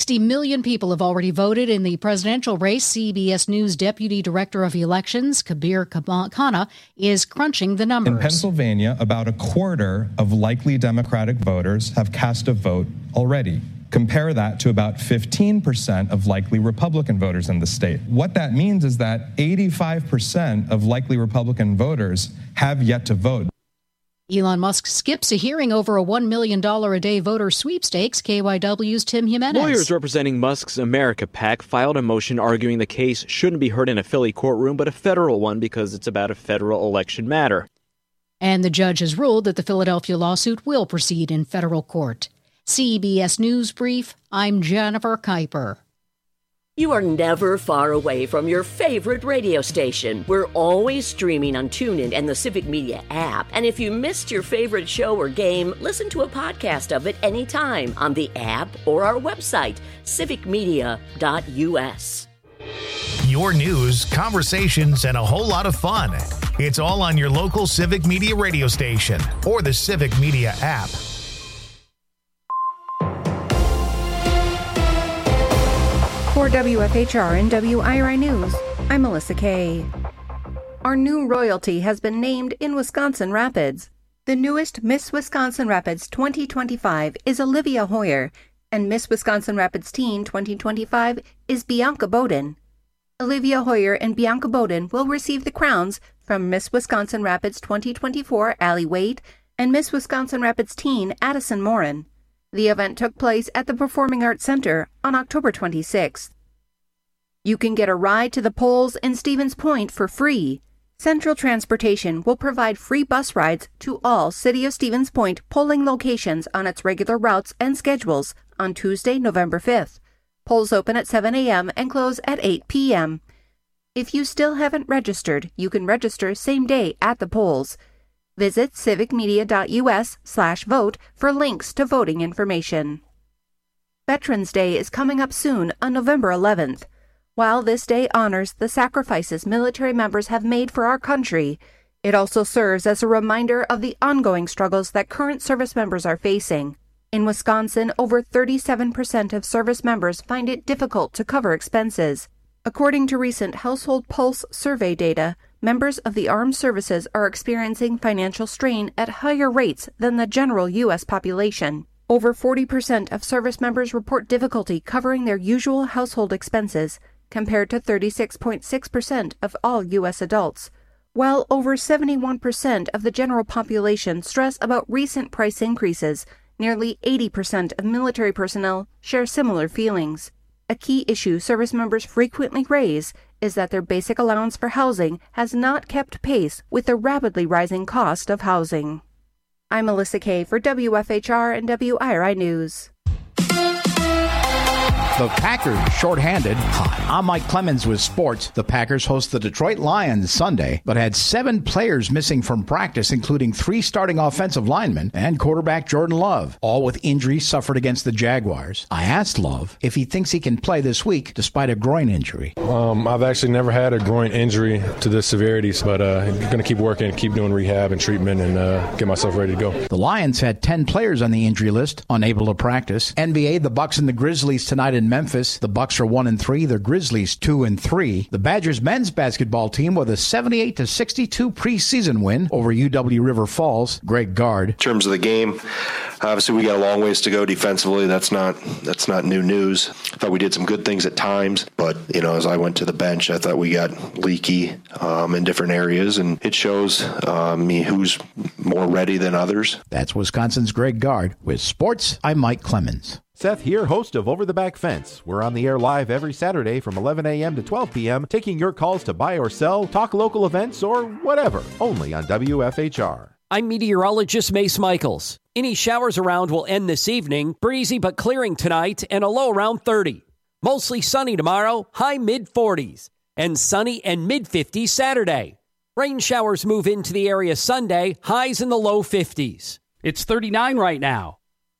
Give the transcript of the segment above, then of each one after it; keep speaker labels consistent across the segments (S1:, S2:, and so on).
S1: 60 million people have already voted in the presidential race. CBS News Deputy Director of Elections, Kabir Khanna, is crunching the numbers.
S2: In Pennsylvania, about a quarter of likely Democratic voters have cast a vote already. Compare that to about 15% of likely Republican voters in the state. What that means is that 85% of likely Republican voters have yet to vote.
S1: Elon Musk skips a hearing over a $1 million a day voter sweepstakes. KYW's Tim Jimenez.
S3: Lawyers representing Musk's America PAC filed a motion arguing the case shouldn't be heard in a Philly courtroom, but a federal one because it's about a federal election matter.
S1: And the judge has ruled that the Philadelphia lawsuit will proceed in federal court. CBS News Brief, I'm Jennifer Kuiper.
S4: You are never far away from your favorite radio station. We're always streaming on TuneIn and the Civic Media app. And if you missed your favorite show or game, listen to a podcast of it anytime on the app or our website, civicmedia.us.
S5: Your news, conversations, and a whole lot of fun. It's all on your local Civic Media radio station or the Civic Media app.
S6: For WFHR and WIRI News, I'm Melissa Kay. Our new royalty has been named in Wisconsin Rapids. The newest Miss Wisconsin Rapids 2025 is Olivia Hoyer, and Miss Wisconsin Rapids Teen 2025 is Bianca Bowden. Olivia Hoyer and Bianca Bowden will receive the crowns from Miss Wisconsin Rapids 2024 Allie Wade and Miss Wisconsin Rapids Teen Addison Morin. The event took place at the Performing Arts Center on October 26th. You can get a ride to the polls in Stevens Point for free. Central Transportation will provide free bus rides to all City of Stevens Point polling locations on its regular routes and schedules on Tuesday, November 5th. Polls open at 7 a.m. and close at 8 p.m. If you still haven't registered, you can register same day at the polls. Visit civicmedia.us/vote for links to voting information. Veterans Day is coming up soon on November 11th. While this day honors the sacrifices military members have made for our country, it also serves as a reminder of the ongoing struggles that current service members are facing. In Wisconsin, over 37% of service members find it difficult to cover expenses. According to recent Household Pulse survey data, members of the armed services are experiencing financial strain at higher rates than the general U.S. population. Over 40% of service members report difficulty covering their usual household expenses, compared to 36.6% of all U.S. adults, while over 71% of the general population stress about recent price increases. Nearly 80% of military personnel share similar feelings. A key issue service members frequently raise is that their basic allowance for housing has not kept pace with the rapidly rising cost of housing. I'm Melissa Kay for WFHR and WIRI News.
S7: The Packers shorthanded. Hi, I'm Mike Clemens with sports. The Packers host the Detroit Lions Sunday, but had 7 players missing from practice, including 3 starting offensive linemen and quarterback Jordan Love, all with injuries suffered against the Jaguars. I asked Love if he thinks he can play this week despite a groin injury.
S8: I've actually never had a groin injury to this severity, but I'm going to keep working, keep doing rehab and treatment, and get myself ready to go.
S7: The Lions had 10 players on the injury list, unable to practice. NBA, the Bucks and the Grizzlies tonight in Memphis. The Bucks are 1-3, the Grizzlies 2-3. The Badgers men's basketball team with a 78-62 preseason win over UW River Falls. Greg Gard.
S9: In terms of the game, obviously we got a long ways to go defensively. That's not new news. I thought we did some good things at times, but as I went to the bench, I thought we got leaky in different areas, and it shows me who's more ready than others.
S7: That's Wisconsin's Greg Gard. With sports, I'm Mike Clemens.
S10: Seth here, host of Over the Back Fence. We're on the air live every Saturday from 11 a.m. to 12 p.m., taking your calls to buy or sell, talk local events, or whatever, only on WFHR.
S11: I'm meteorologist Mace Michaels. Any showers around will end this evening, breezy but clearing tonight, and a low around 30. Mostly sunny tomorrow, high mid-40s, and sunny and mid-50s Saturday. Rain showers move into the area Sunday, highs in the low 50s. It's 39 right now.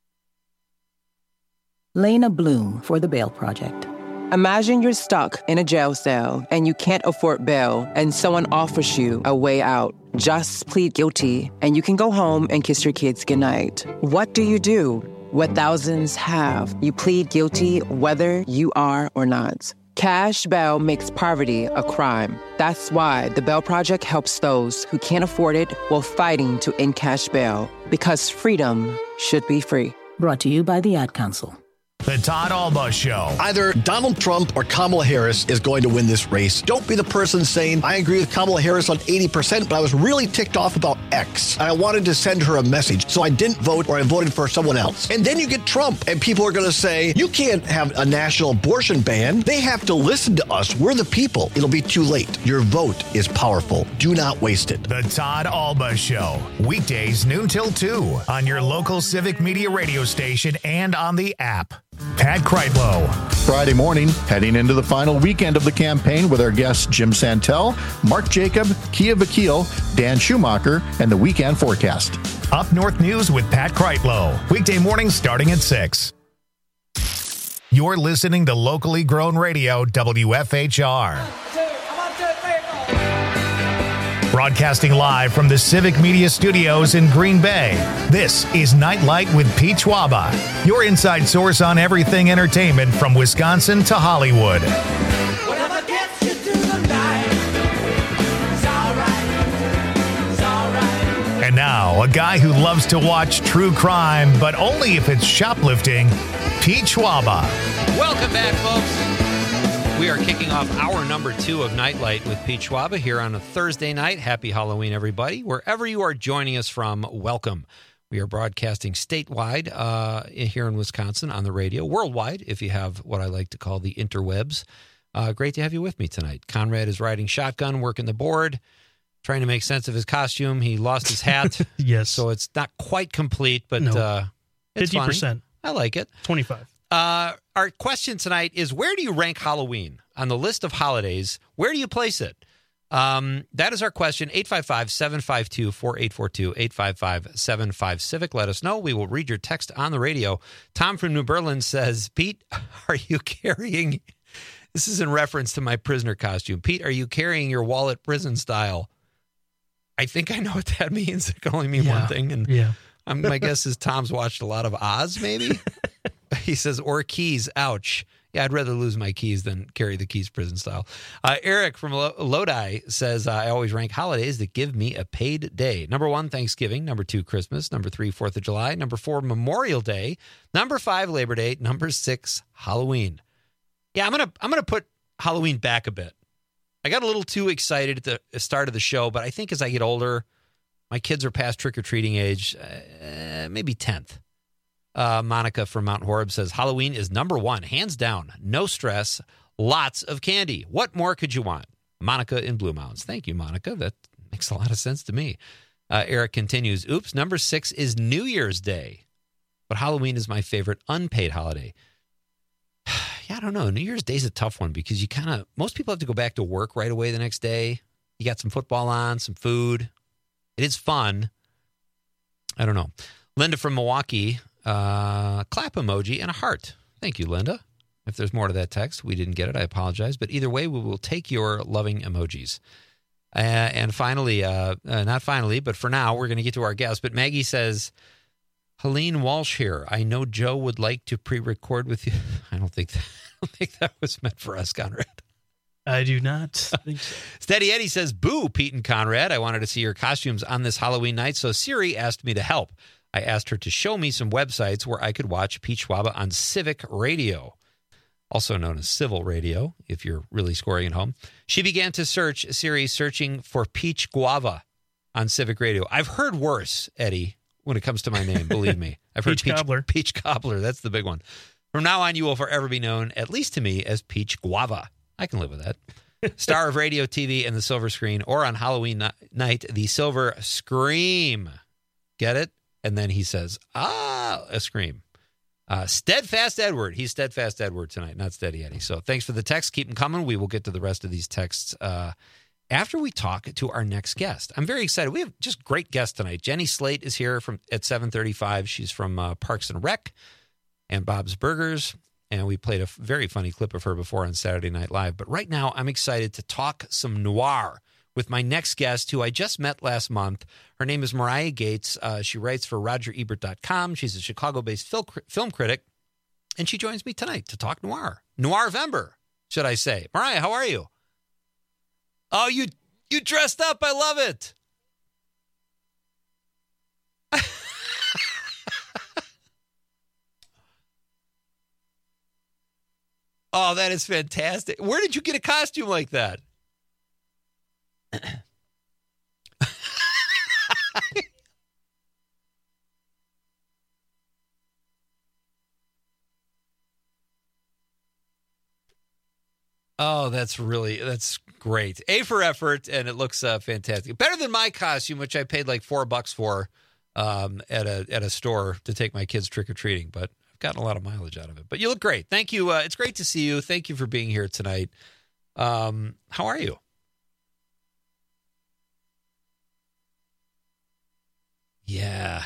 S12: Lena Bloom for the Bail Project.
S13: Imagine you're stuck in a jail cell and you can't afford bail and someone offers you a way out. Just plead guilty and you can go home and kiss your kids goodnight. What do? what thousands have. You plead guilty whether you are or not. Cash bail makes poverty a crime. That's why the Bail Project helps those who can't afford it while fighting to end cash bail. Because freedom should be free.
S12: Brought to you by the Ad Council.
S5: The Todd Alba Show.
S14: Either Donald Trump or Kamala Harris is going to win this race. Don't be the person saying, I agree with Kamala Harris on 80%, but I was really ticked off about X. And I wanted to send her a message, so I didn't vote or I voted for someone else. And then you get Trump, and people are going to say, you can't have a national abortion ban. They have to listen to us. We're the people. It'll be too late. Your vote is powerful. Do not waste it.
S5: The Todd Alba Show. Weekdays noon till 2 on your local Civic Media radio station and on the app. Pat Kreitlow.
S15: Friday morning, heading into the final weekend of the campaign with our guests Jim Santel, Mark Jacob, Kia Vakil, Dan Schumacher, and the weekend forecast.
S5: Up North News with Pat Kreitlow. Weekday mornings starting at 6. You're listening to locally grown radio, WFHR. Broadcasting live from the Civic Media Studios in Green Bay, this is Nightlight with Pete Schwaba, your inside source on everything entertainment from Wisconsin to Hollywood.
S16: Whatever gets you through the night, it's all right.
S5: And now, a guy who loves to watch true crime, but only if it's shoplifting, Pete Schwaba.
S17: Welcome back, folks. We are kicking off hour number 2 of Nightlight with Pete Schwaba here on a Thursday night. Happy Halloween, everybody. Wherever you are joining us from, welcome. We are broadcasting statewide here in Wisconsin on the radio, worldwide, if you have what I like to call the interwebs. Great to have you with me tonight. Conrad is riding shotgun, working the board, trying to make sense of his costume. He lost his hat.
S18: Yes.
S17: So it's not quite complete, but it's
S18: 50%.
S17: funny. I like it.
S18: 25.
S17: Our question tonight is, where do you rank Halloween on the list of holidays? Where do you place it? That is our question. 855-752-4842, 855-75-CIVIC. Let us know. We will read your text on the radio. Tom from New Berlin says, Pete, are you carrying... This is in reference to my prisoner costume. Pete, are you carrying your wallet prison style? I think I know what that means. It can only mean one thing. And my guess is Tom's watched a lot of Oz, maybe? He says, or keys, ouch. Yeah, I'd rather lose my keys than carry the keys prison style. Eric from Lodi says, I always rank holidays that give me a paid day. Number 1, Thanksgiving. Number 2, Christmas. Number 3, 4th of July. Number 4, Memorial Day. Number 5, Labor Day. Number 6, Halloween. Yeah, I'm gonna put Halloween back a bit. I got a little too excited at the start of the show, but I think as I get older, my kids are past trick-or-treating age, maybe 10th. Monica from Mount Horeb says, Halloween is number 1, hands down, no stress, lots of candy. What more could you want? Monica in Blue Mountains. Thank you, Monica. That makes a lot of sense to me. Eric continues, oops, number 6 is New Year's Day, but Halloween is my favorite unpaid holiday. Yeah, I don't know. New Year's Day is a tough one because most people have to go back to work right away the next day. You got some football on, some food. It is fun. I don't know. Linda from Milwaukee, clap emoji and a heart. Thank you, Linda. If there's more to that text, we didn't get it. I apologize. But either way, we will take your loving emojis. And finally, not finally, but for now, we're going to get to our guest. But Maggie says, Helene Walsh here. I know Joe would like to pre-record with you. I don't think that was meant for us, Conrad.
S18: I do not think so.
S17: Steady Eddie says, boo, Pete and Conrad. I wanted to see your costumes on this Halloween night, so Siri asked me to help. I asked her to show me some websites where I could watch Pete Schwaba on Civic Radio, also known as Civil Radio, if you're really scoring at home. She began to search, Siri searching for Peach Guava on Civic Radio. I've heard worse, Eddie, when it comes to my name, believe me. I've heard Peach Cobbler. That's the big one. From now on, you will forever be known, at least to me, as Peach Guava. I can live with that. Star of radio, TV, and the silver screen, or on Halloween night, the silver scream. Get it? And then he says, a scream. Steadfast Edward. He's Steadfast Edward tonight, not Steady Eddie. So thanks for the text. Keep them coming. We will get to the rest of these texts after we talk to our next guest. I'm very excited. We have just great guests tonight. Jenny Slate is here at 7:35. She's from Parks and Rec and Bob's Burgers. And we played a very funny clip of her before on Saturday Night Live. But right now, I'm excited to talk some noir with my next guest, who I just met last month. Her name is Mariah Gates. She writes for RogerEbert.com. She's a Chicago-based film critic, and she joins me tonight to talk noir. Noirvember, should I say. Mariah, how are you? Oh, you dressed up. I love it. Oh, that is fantastic. Where did you get a costume like that? Oh, that's great. A for effort, and it looks fantastic. Better than my costume, which I paid like $4 for at a store to take my kids trick-or-treating, but I've gotten a lot of mileage out of it. But you look great. Thank you. It's great to see you. Thank you for being here tonight. How are you? Yeah.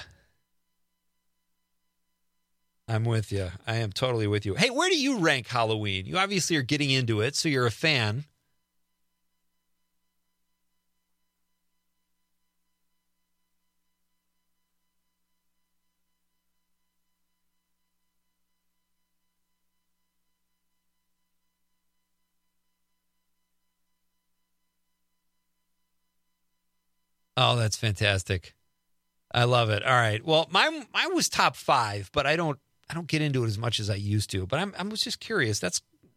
S17: I'm with you. I am totally with you. Hey, where do you rank Halloween? You obviously are getting into it, so you're a fan. Oh, that's fantastic. I love it. All right. Well, mine was top 5, but I don't get into it as much as I used to. But I was just curious. That's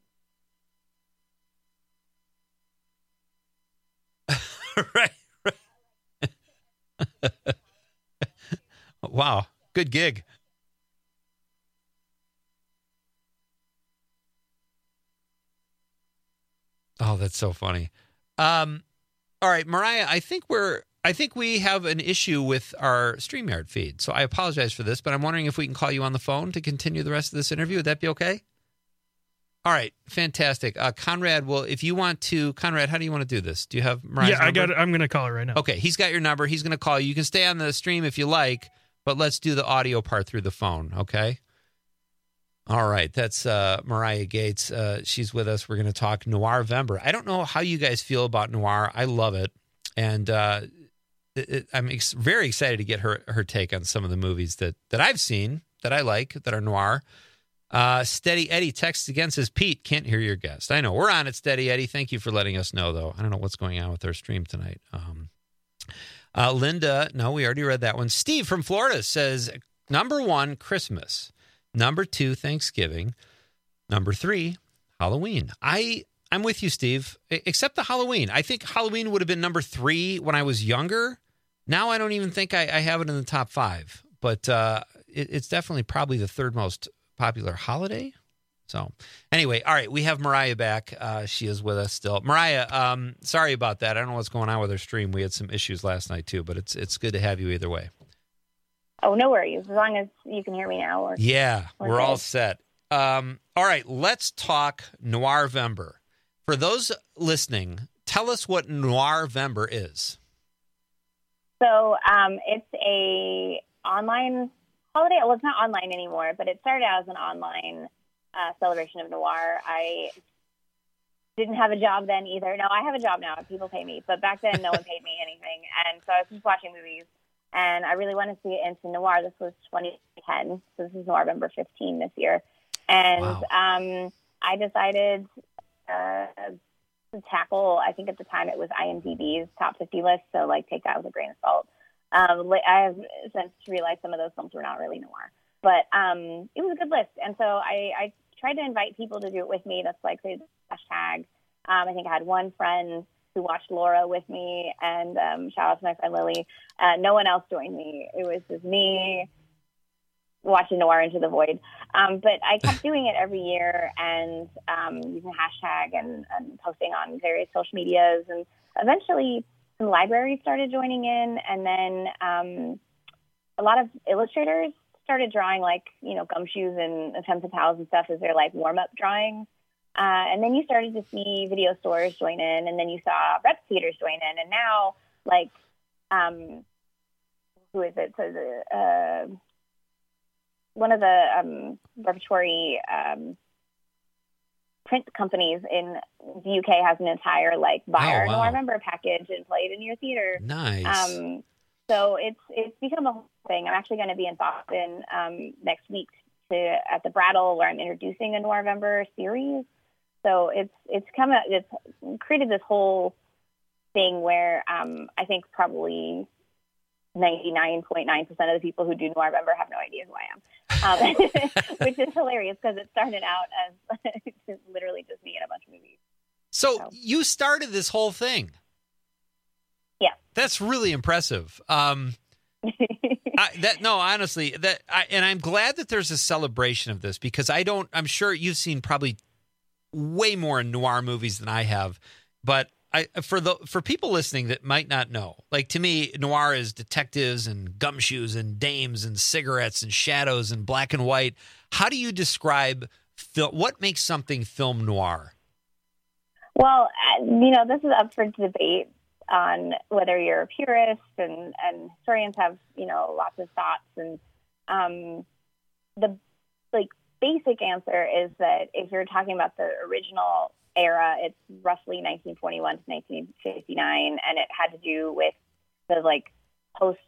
S17: right. Wow. Good gig. Oh, that's so funny. All right, Mariah, I think we have an issue with our StreamYard feed. So I apologize for this, but I'm wondering if we can call you on the phone to continue the rest of this interview. Would that be okay? All right, fantastic. Conrad, if you want to, Conrad, how do you want to do this? Do you have Mariah's number?
S18: I'm going to call her right now.
S17: Okay, he's got your number. He's going to call you. You can stay on the stream if you like, but let's do the audio part through the phone, okay? All right, that's Mariah Gates. She's with us. We're going to talk Noirvember. I don't know how you guys feel about noir. I love it, and I'm very excited to get her take on some of the movies that I've seen that I like that are noir. Steady Eddie texts again, says, Pete, can't hear your guest. I know. We're on it, Steady Eddie. Thank you for letting us know, though. I don't know what's going on with our stream tonight. Linda, no, we already read that one. Steve from Florida says, number 1, Christmas. Number 2, Thanksgiving. Number 3, Halloween. I'm with you, Steve, except the Halloween. I think Halloween would have been number 3 when I was younger. Now I don't even think I have it in the top 5. But it's definitely probably the 3rd most popular holiday. So anyway, all right, we have Mariah back. She is with us still. Mariah, sorry about that. I don't know what's going on with our stream. We had some issues last night, too, but it's good to have you either way.
S19: Oh, no worries. As long as you can hear me now.
S17: We're all set. All right, let's talk Noirvember. For those listening, tell us what Noirvember is.
S19: So it's a online holiday. Well, it's not online anymore, but it started out as an online celebration of noir. I didn't have a job then either. No, I have a job now. People pay me. But back then, no one paid me anything. And so I was just watching movies. And I really wanted to get into noir. This was 2010. So this is Noirvember 15 this year. And wow. I decided to tackle, I think at the time it was IMDb's top 50 list. So, take that with a grain of salt. I have since realized some of those films were not really noir. But it was a good list. And so I tried to invite people to do it with me. That's the hashtag. I think I had one friend who watched Laura with me, and shout out to my friend Lily. No one else joined me. It was just me watching Noir Into the Void. But I kept doing it every year and using hashtag and posting on various social medias. And eventually some libraries started joining in, and then a lot of illustrators started drawing gumshoes and attempts towels and stuff as their warm-up drawings. And then you started to see video stores join in, and then you saw rep theaters join in, and now who is it? So one of the repertory print companies in the UK has an entire like buy our
S17: wow.
S19: Noirvember package and play it in your theater.
S17: Nice.
S19: So it's become a whole thing. I'm actually going to be in Boston next week at the Brattle, where I'm introducing a Noirvember series. So it's created this whole thing where I think probably 99.9% of the people who do Noirvember have no idea who I am, which is hilarious because it started out as literally just me in a bunch of movies.
S17: So you started this whole thing.
S19: Yeah.
S17: That's really impressive. Honestly, and I'm glad that there's a celebration of this, because I'm sure you've seen probably way more noir movies than I have, but for people listening that might not know, like, to me, noir is detectives and gumshoes and dames and cigarettes and shadows and black and white. How do you describe what makes something film noir?
S19: Well, this is up for debate on whether you're a purist, and historians have, lots of thoughts. And the basic answer is that if you're talking about the original era, it's roughly 1941 to 1959, and it had to do with the post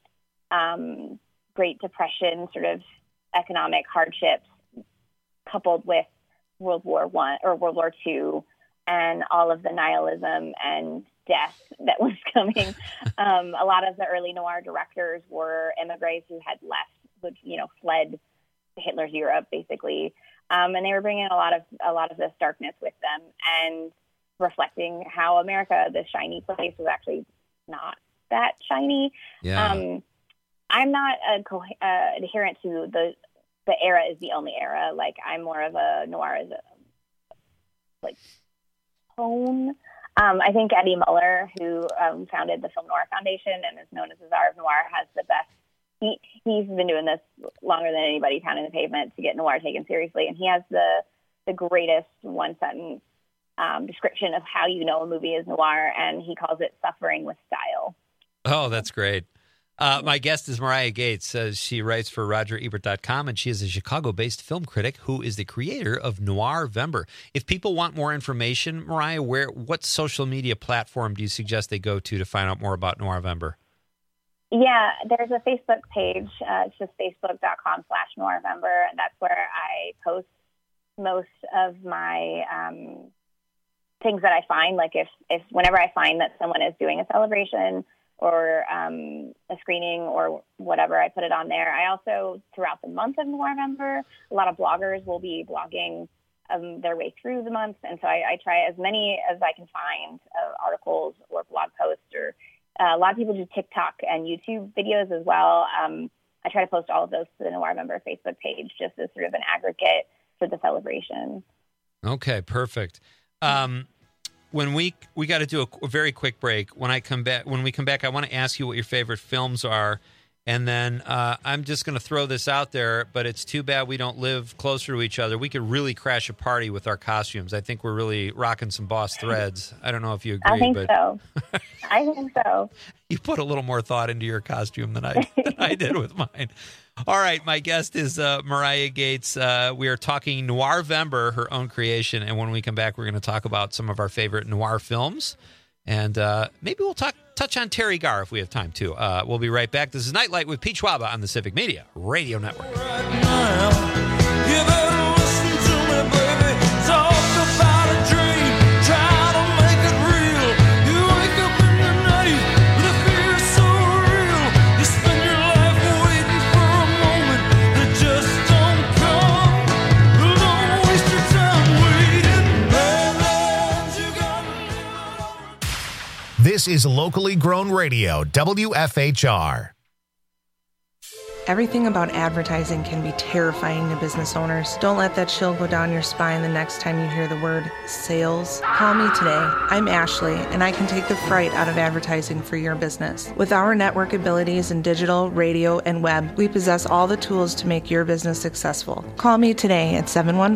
S19: Great Depression sort of economic hardships, coupled with World War I or World War II, and all of the nihilism and death that was coming. A lot of the early noir directors were immigrants who had fled Hitler's Europe, basically. And they were bringing a lot of this darkness with them, and reflecting how America, this shiny place, was actually not that shiny.
S17: Yeah.
S19: I'm not adherent to the era is the only era. Like, I'm more of a noir as a tone. I think Eddie Muller, who founded the Film Noir Foundation and is known as the Czar of Noir, has the best. He's been doing this longer than anybody pounding the pavement to get noir taken seriously, and he has the greatest one-sentence description of how you know a movie is noir, and he calls it suffering with style.
S17: Oh, that's great. My guest is Mariah Gates. She writes for RogerEbert.com, and she is a Chicago-based film critic who is the creator of Noirvember. If people want more information, Mariah, what social media platform do you suggest they go to find out more about Noirvember?
S19: Yeah, there's a Facebook page. It's just facebook.com/Noirvember, and that's where I post most of my things that I find. Like if whenever I find that someone is doing a celebration or a screening or whatever, I put it on there. I also, throughout the month of Noirvember, a lot of bloggers will be blogging their way through the month, and so I try as many as I can find articles or blog posts, or a lot of people do TikTok and YouTube videos as well. I try to post all of those to the Noirvember Facebook page, just as sort of an aggregate for the celebration. Okay,
S17: perfect. When we got to do a very quick break. When we come back, I want to ask you what your favorite films are, and then I'm just going to throw this out there. But it's too bad we don't live closer to each other. We could really crash a party with our costumes. I think we're really rocking some Boss threads. I don't know if you agree.
S19: I think so. I think so.
S17: You put a little more thought into your costume than I did with mine. All right, my guest is Mariah Gates. We are talking Noirvember, her own creation, and when we come back, we're going to talk about some of our favorite noir films, and maybe we'll touch on Terry Garr if we have time to. We'll be right back. This is Nightlight with Pete Schwaba on the Civic Media Radio Network.
S5: This is locally grown radio, WFHR.
S20: Everything about advertising can be terrifying to business owners. Don't let that chill go down your spine the next time you hear the word sales. Call me today. I'm Ashley, and I can take the fright out of advertising for your business. With our network abilities in digital, radio, and web, we possess all the tools to make your business successful. Call me today at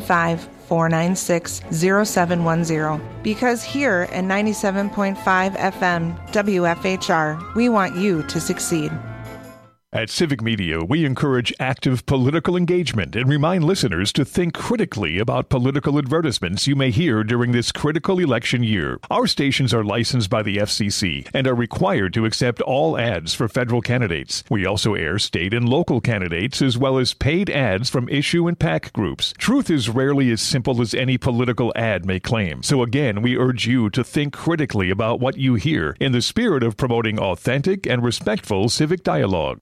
S20: 715-496-0710. Because here at 97.5 FM WFHR, we want you to succeed.
S21: At Civic Media, we encourage active political engagement and remind listeners to think critically about political advertisements you may hear during this critical election year. Our stations are licensed by the FCC and are required to accept all ads for federal candidates. We also air state and local candidates as well as paid ads from issue and PAC groups. Truth is rarely as simple as any political ad may claim. So again, we urge you to think critically about what you hear in the spirit of promoting authentic and respectful civic dialogue.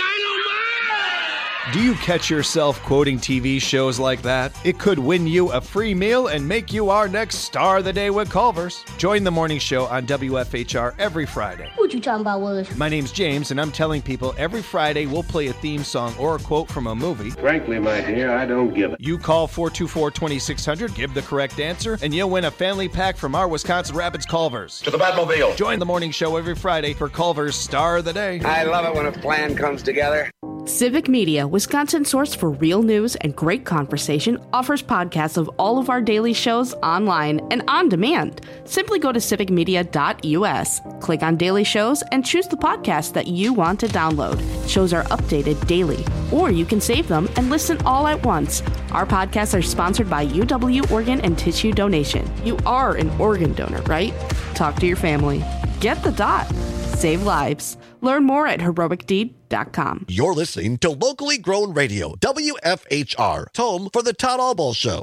S22: Do you catch yourself quoting TV shows like that? It could win you a free meal and make you our next star of the day with Culver's. Join the morning show on WFHR every Friday.
S23: What you talking about, Willis?
S22: My name's James, and I'm telling people every Friday we'll play a theme song or a quote from a movie.
S24: Frankly, my dear, I don't give it.
S22: You call 424-2600, give the correct answer, and you'll win a family pack from our Wisconsin Rapids Culver's.
S24: To the Batmobile.
S22: Join the morning show every Friday for Culver's Star of the Day.
S24: I love it when a plan comes together.
S25: Civic Media, Wisconsin source for real news and great conversation, offers podcasts of all of our daily shows online and on demand. Simply go to civicmedia.us, click on daily shows, and choose the podcast that you want to download. Shows are updated daily, or you can save them and listen all at once. Our podcasts are sponsored by UW Organ and Tissue Donation. You are an organ donor, right? Talk to your family. Get the dot. Save lives. Learn more at heroicdeed.com.
S14: You're listening to locally grown radio, WFHR, home for the Todd Albaugh Show.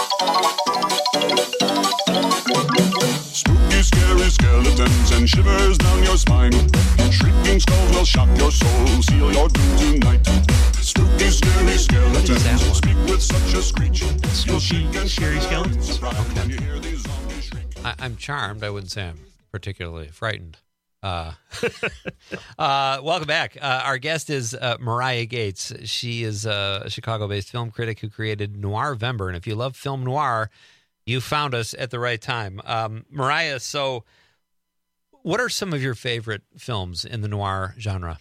S26: Spooky, scary skeletons and shivers down your spine. Shrieking skulls will shock your soul, seal your doom tonight. Spooky, scary skeletons speak with such a screech.
S18: Spooky, scary skeletons.
S17: I'm charmed. I wouldn't say I'm particularly frightened. Welcome back. Our guest is Mariah Gates. She is a Chicago-based film critic who created Noirvember. And if you love film noir, you found us at the right time. Mariah, so what are some of your favorite films in the noir genre?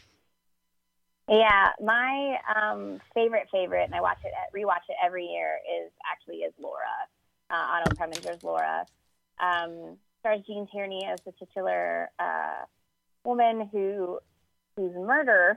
S19: Yeah, my favorite, and I rewatch it every year, is Laura, Otto Preminger's Laura. Stars Jean Tierney as the titular woman whose murder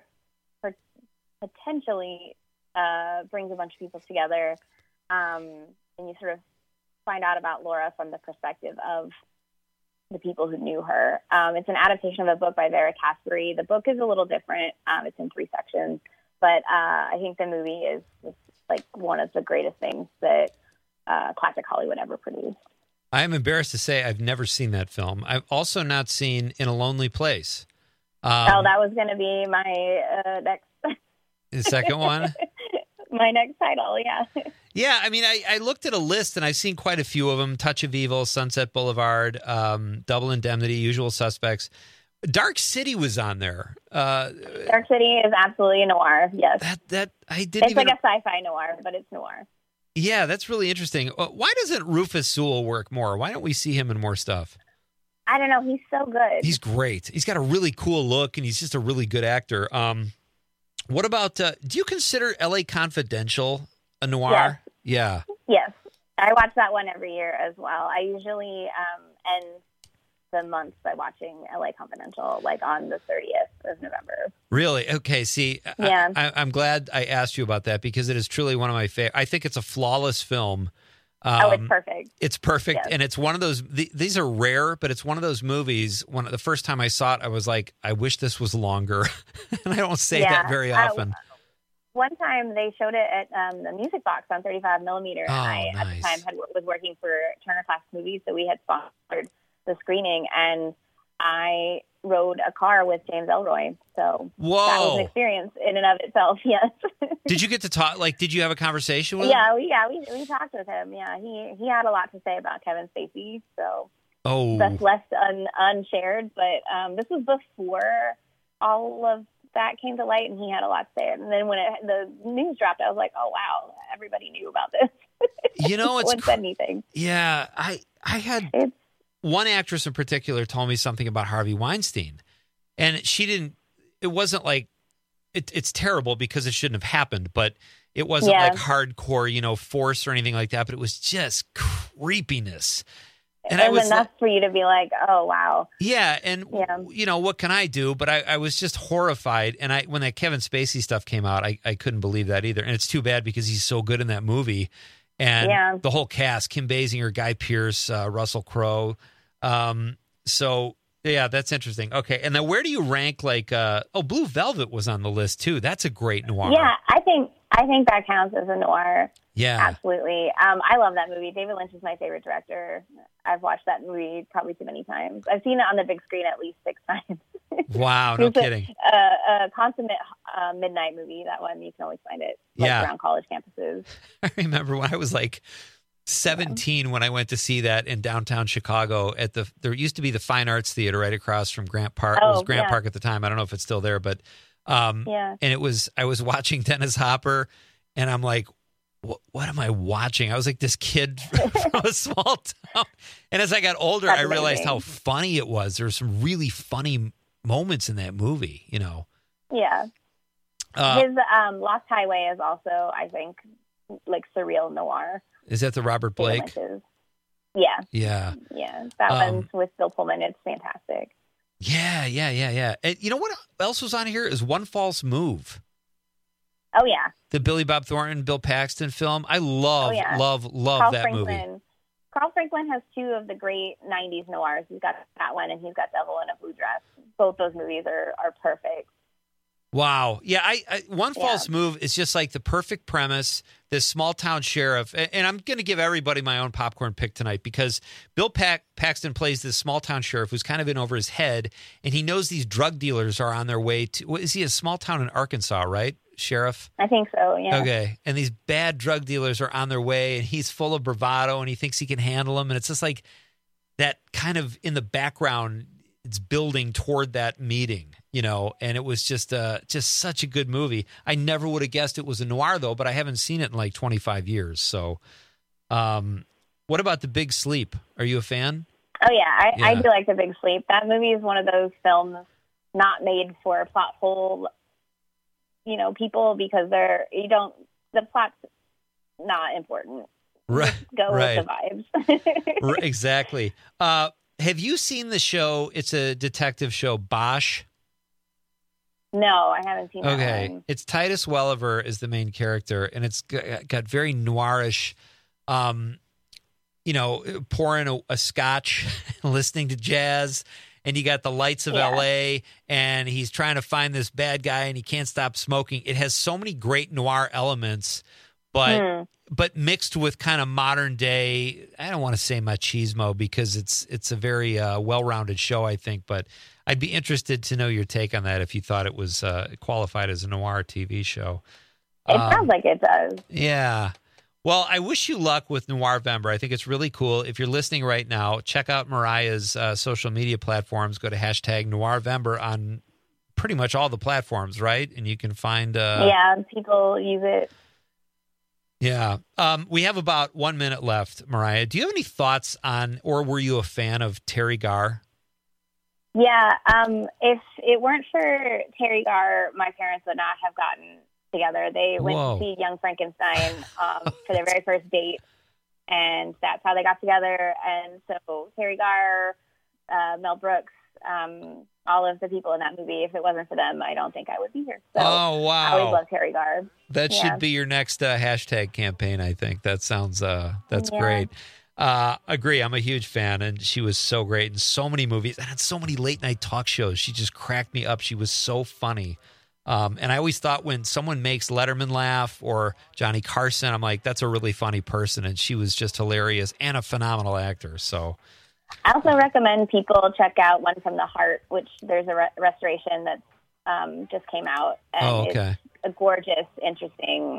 S19: potentially brings a bunch of people together, and you sort of find out about Laura from the perspective of the people who knew her. It's an adaptation of a book by Vera Caspary. The book is a little different. It's in 3 sections, but I think the movie is like one of the greatest things that classic Hollywood ever produced.
S17: I'm embarrassed to say I've never seen that film. I've also not seen In a Lonely Place.
S19: That was going to be my next...
S17: The second one?
S19: My next title, yeah.
S17: Yeah, I mean, I looked at a list, and I've seen quite a few of them. Touch of Evil, Sunset Boulevard, Double Indemnity, Usual Suspects. Dark City was on there.
S19: Dark City is absolutely noir, yes.
S17: It's
S19: like a sci-fi noir, but it's noir.
S17: Yeah, that's really interesting. Why doesn't Rufus Sewell work more? Why don't we see him in more stuff?
S19: I don't know. He's so good.
S17: He's great. He's got a really cool look, and he's just a really good actor. What about, do you consider L.A. Confidential a noir?
S19: Yes.
S17: Yeah.
S19: Yes. I watch that one every year as well. I usually end the month by watching L.A. Confidential, like on the 30th of November.
S17: Really? Okay, see,
S19: yeah.
S17: I'm glad I asked you about that because it is truly one of my favorite. I think it's a flawless film.
S19: It's perfect.
S17: It's perfect,
S19: yes.
S17: And it's one of those, these are rare, but it's one of those movies, when the first time I saw it, I was like, I wish this was longer. And I don't say that very often.
S19: One time they showed it at the Music Box on 35 millimeter, and I, at the time, was working for Turner Classic Movies, so we had sponsored the screening, and I rode a car with James Ellroy. So that was an experience in and of itself, yes.
S17: Did you get to talk, did you have a conversation with
S19: him?
S17: Yeah,
S19: we talked with him. Yeah, he had a lot to say about Kevin Spacey, so
S17: Oh.
S19: That's left unshared. But this was before all of that came to light, and he had a lot to say. And then when the news dropped, I was like, oh, wow, everybody knew about this.
S17: You know, it's...
S19: No one said anything.
S17: Yeah, I had... One actress in particular told me something about Harvey Weinstein, and she didn't... It wasn't like... It's terrible because it shouldn't have happened, but it wasn't like hardcore, force or anything like that, but it was just creepiness. And
S19: it was enough for you to be like, oh, wow.
S17: Yeah, and, what can I do? But I was just horrified. And when that Kevin Spacey stuff came out, I couldn't believe that either. And it's too bad because he's so good in that movie. And the whole cast, Kim Basinger, Guy Pearce, Russell Crowe. So, yeah, that's interesting. Okay, and then where do you rank, Blue Velvet was on the list, too. That's a great noir.
S19: Yeah, I think that counts as a noir.
S17: Yeah.
S19: Absolutely. I love that movie. David Lynch is my favorite director. I've watched that movie probably too many times. I've seen it on the big screen at least 6 times.
S17: Wow, no kidding.
S19: A consummate midnight movie, that one. You can always find it around college campuses.
S17: I remember when I was 17 when I went to see that in downtown Chicago there used to be the Fine Arts Theater right across from Grant Park. It was Grant Park at the time. I don't know if it's still there, but and I was watching Dennis Hopper and I'm like, what am I watching? I was like this kid from a small town. And as I got older, I realized how funny it was. There were some really funny moments in that movie,
S19: Yeah. His Lost Highway is also, I think, surreal noir.
S17: Is that the Robert Blake?
S19: Yeah.
S17: Yeah.
S19: Yeah. That one's with Bill Pullman. It's fantastic.
S17: Yeah. And you know what else was on here is One False Move.
S19: Oh, yeah.
S17: The Billy Bob Thornton, Bill Paxton film. I love
S19: Carl
S17: that
S19: Franklin.
S17: movie.
S19: Carl Franklin has 2 of the great 90s noirs. He's got that one, and he's got Devil in a Blue Dress. Both those movies are perfect.
S17: Wow. Yeah, One False Move is just like the perfect premise, this small-town sheriff. And I'm going to give everybody my own popcorn pick tonight because Bill Paxton plays this small-town sheriff who's kind of in over his head, and he knows these drug dealers are on their way to – is he a small town in Arkansas, right, sheriff?
S19: I think so, yeah.
S17: Okay. And these bad drug dealers are on their way, and he's full of bravado, and he thinks he can handle them. And it's just like that kind of in the background – it's building toward that meeting, and it was just such a good movie. I never would have guessed it was a noir, though, but I haven't seen it in 25 years. So what about The Big Sleep? Are you a fan?
S19: Oh, yeah. I do like The Big Sleep. That movie is one of those films not made for plot hole, people because the plot's not important.
S17: Right.
S19: Just go with the vibes.
S17: Exactly. Have you seen the show? It's a detective show, Bosch.
S19: No, I haven't seen that.
S17: Okay. It's Titus Welliver is the main character, and it's got very noirish, pouring a scotch, listening to jazz, and you got the lights of L.A., and he's trying to find this bad guy, and he can't stop smoking. It has so many great noir elements, but mixed with kind of modern day, I don't want to say machismo because it's a very well-rounded show, I think, but I'd be interested to know your take on that if you thought it was qualified as a noir TV show.
S19: It sounds like it does.
S17: Yeah. Well, I wish you luck with Noirvember. I think it's really cool. If you're listening right now, check out Mariah's social media platforms. Go to #Noirvember on pretty much all the platforms, right? And you can find...
S19: people use it.
S17: Yeah. We have about 1 minute left, Mariah. Do you have any thoughts on, or were you a fan of Terry Garr?
S19: Yeah. If it weren't for Terry Garr, my parents would not have gotten together. They went to see Young Frankenstein for their very first date, and that's how they got together. And so Terry Garr, Mel Brooks, all of the people in that movie, if it wasn't for them, I don't think I would be here. So
S17: oh, wow.
S19: I always love Terry Garr.
S17: That should be your next hashtag campaign, I think. That sounds, that's great. Agree. I'm a huge fan, and she was so great in so many movies and on so many late night talk shows. She just cracked me up. She was so funny. And I always thought when someone makes Letterman laugh or Johnny Carson, I'm like, that's a really funny person. And she was just hilarious and a phenomenal actor. So
S19: I also recommend people check out One from the Heart, which there's a restoration that just came out. And it's a gorgeous, interesting,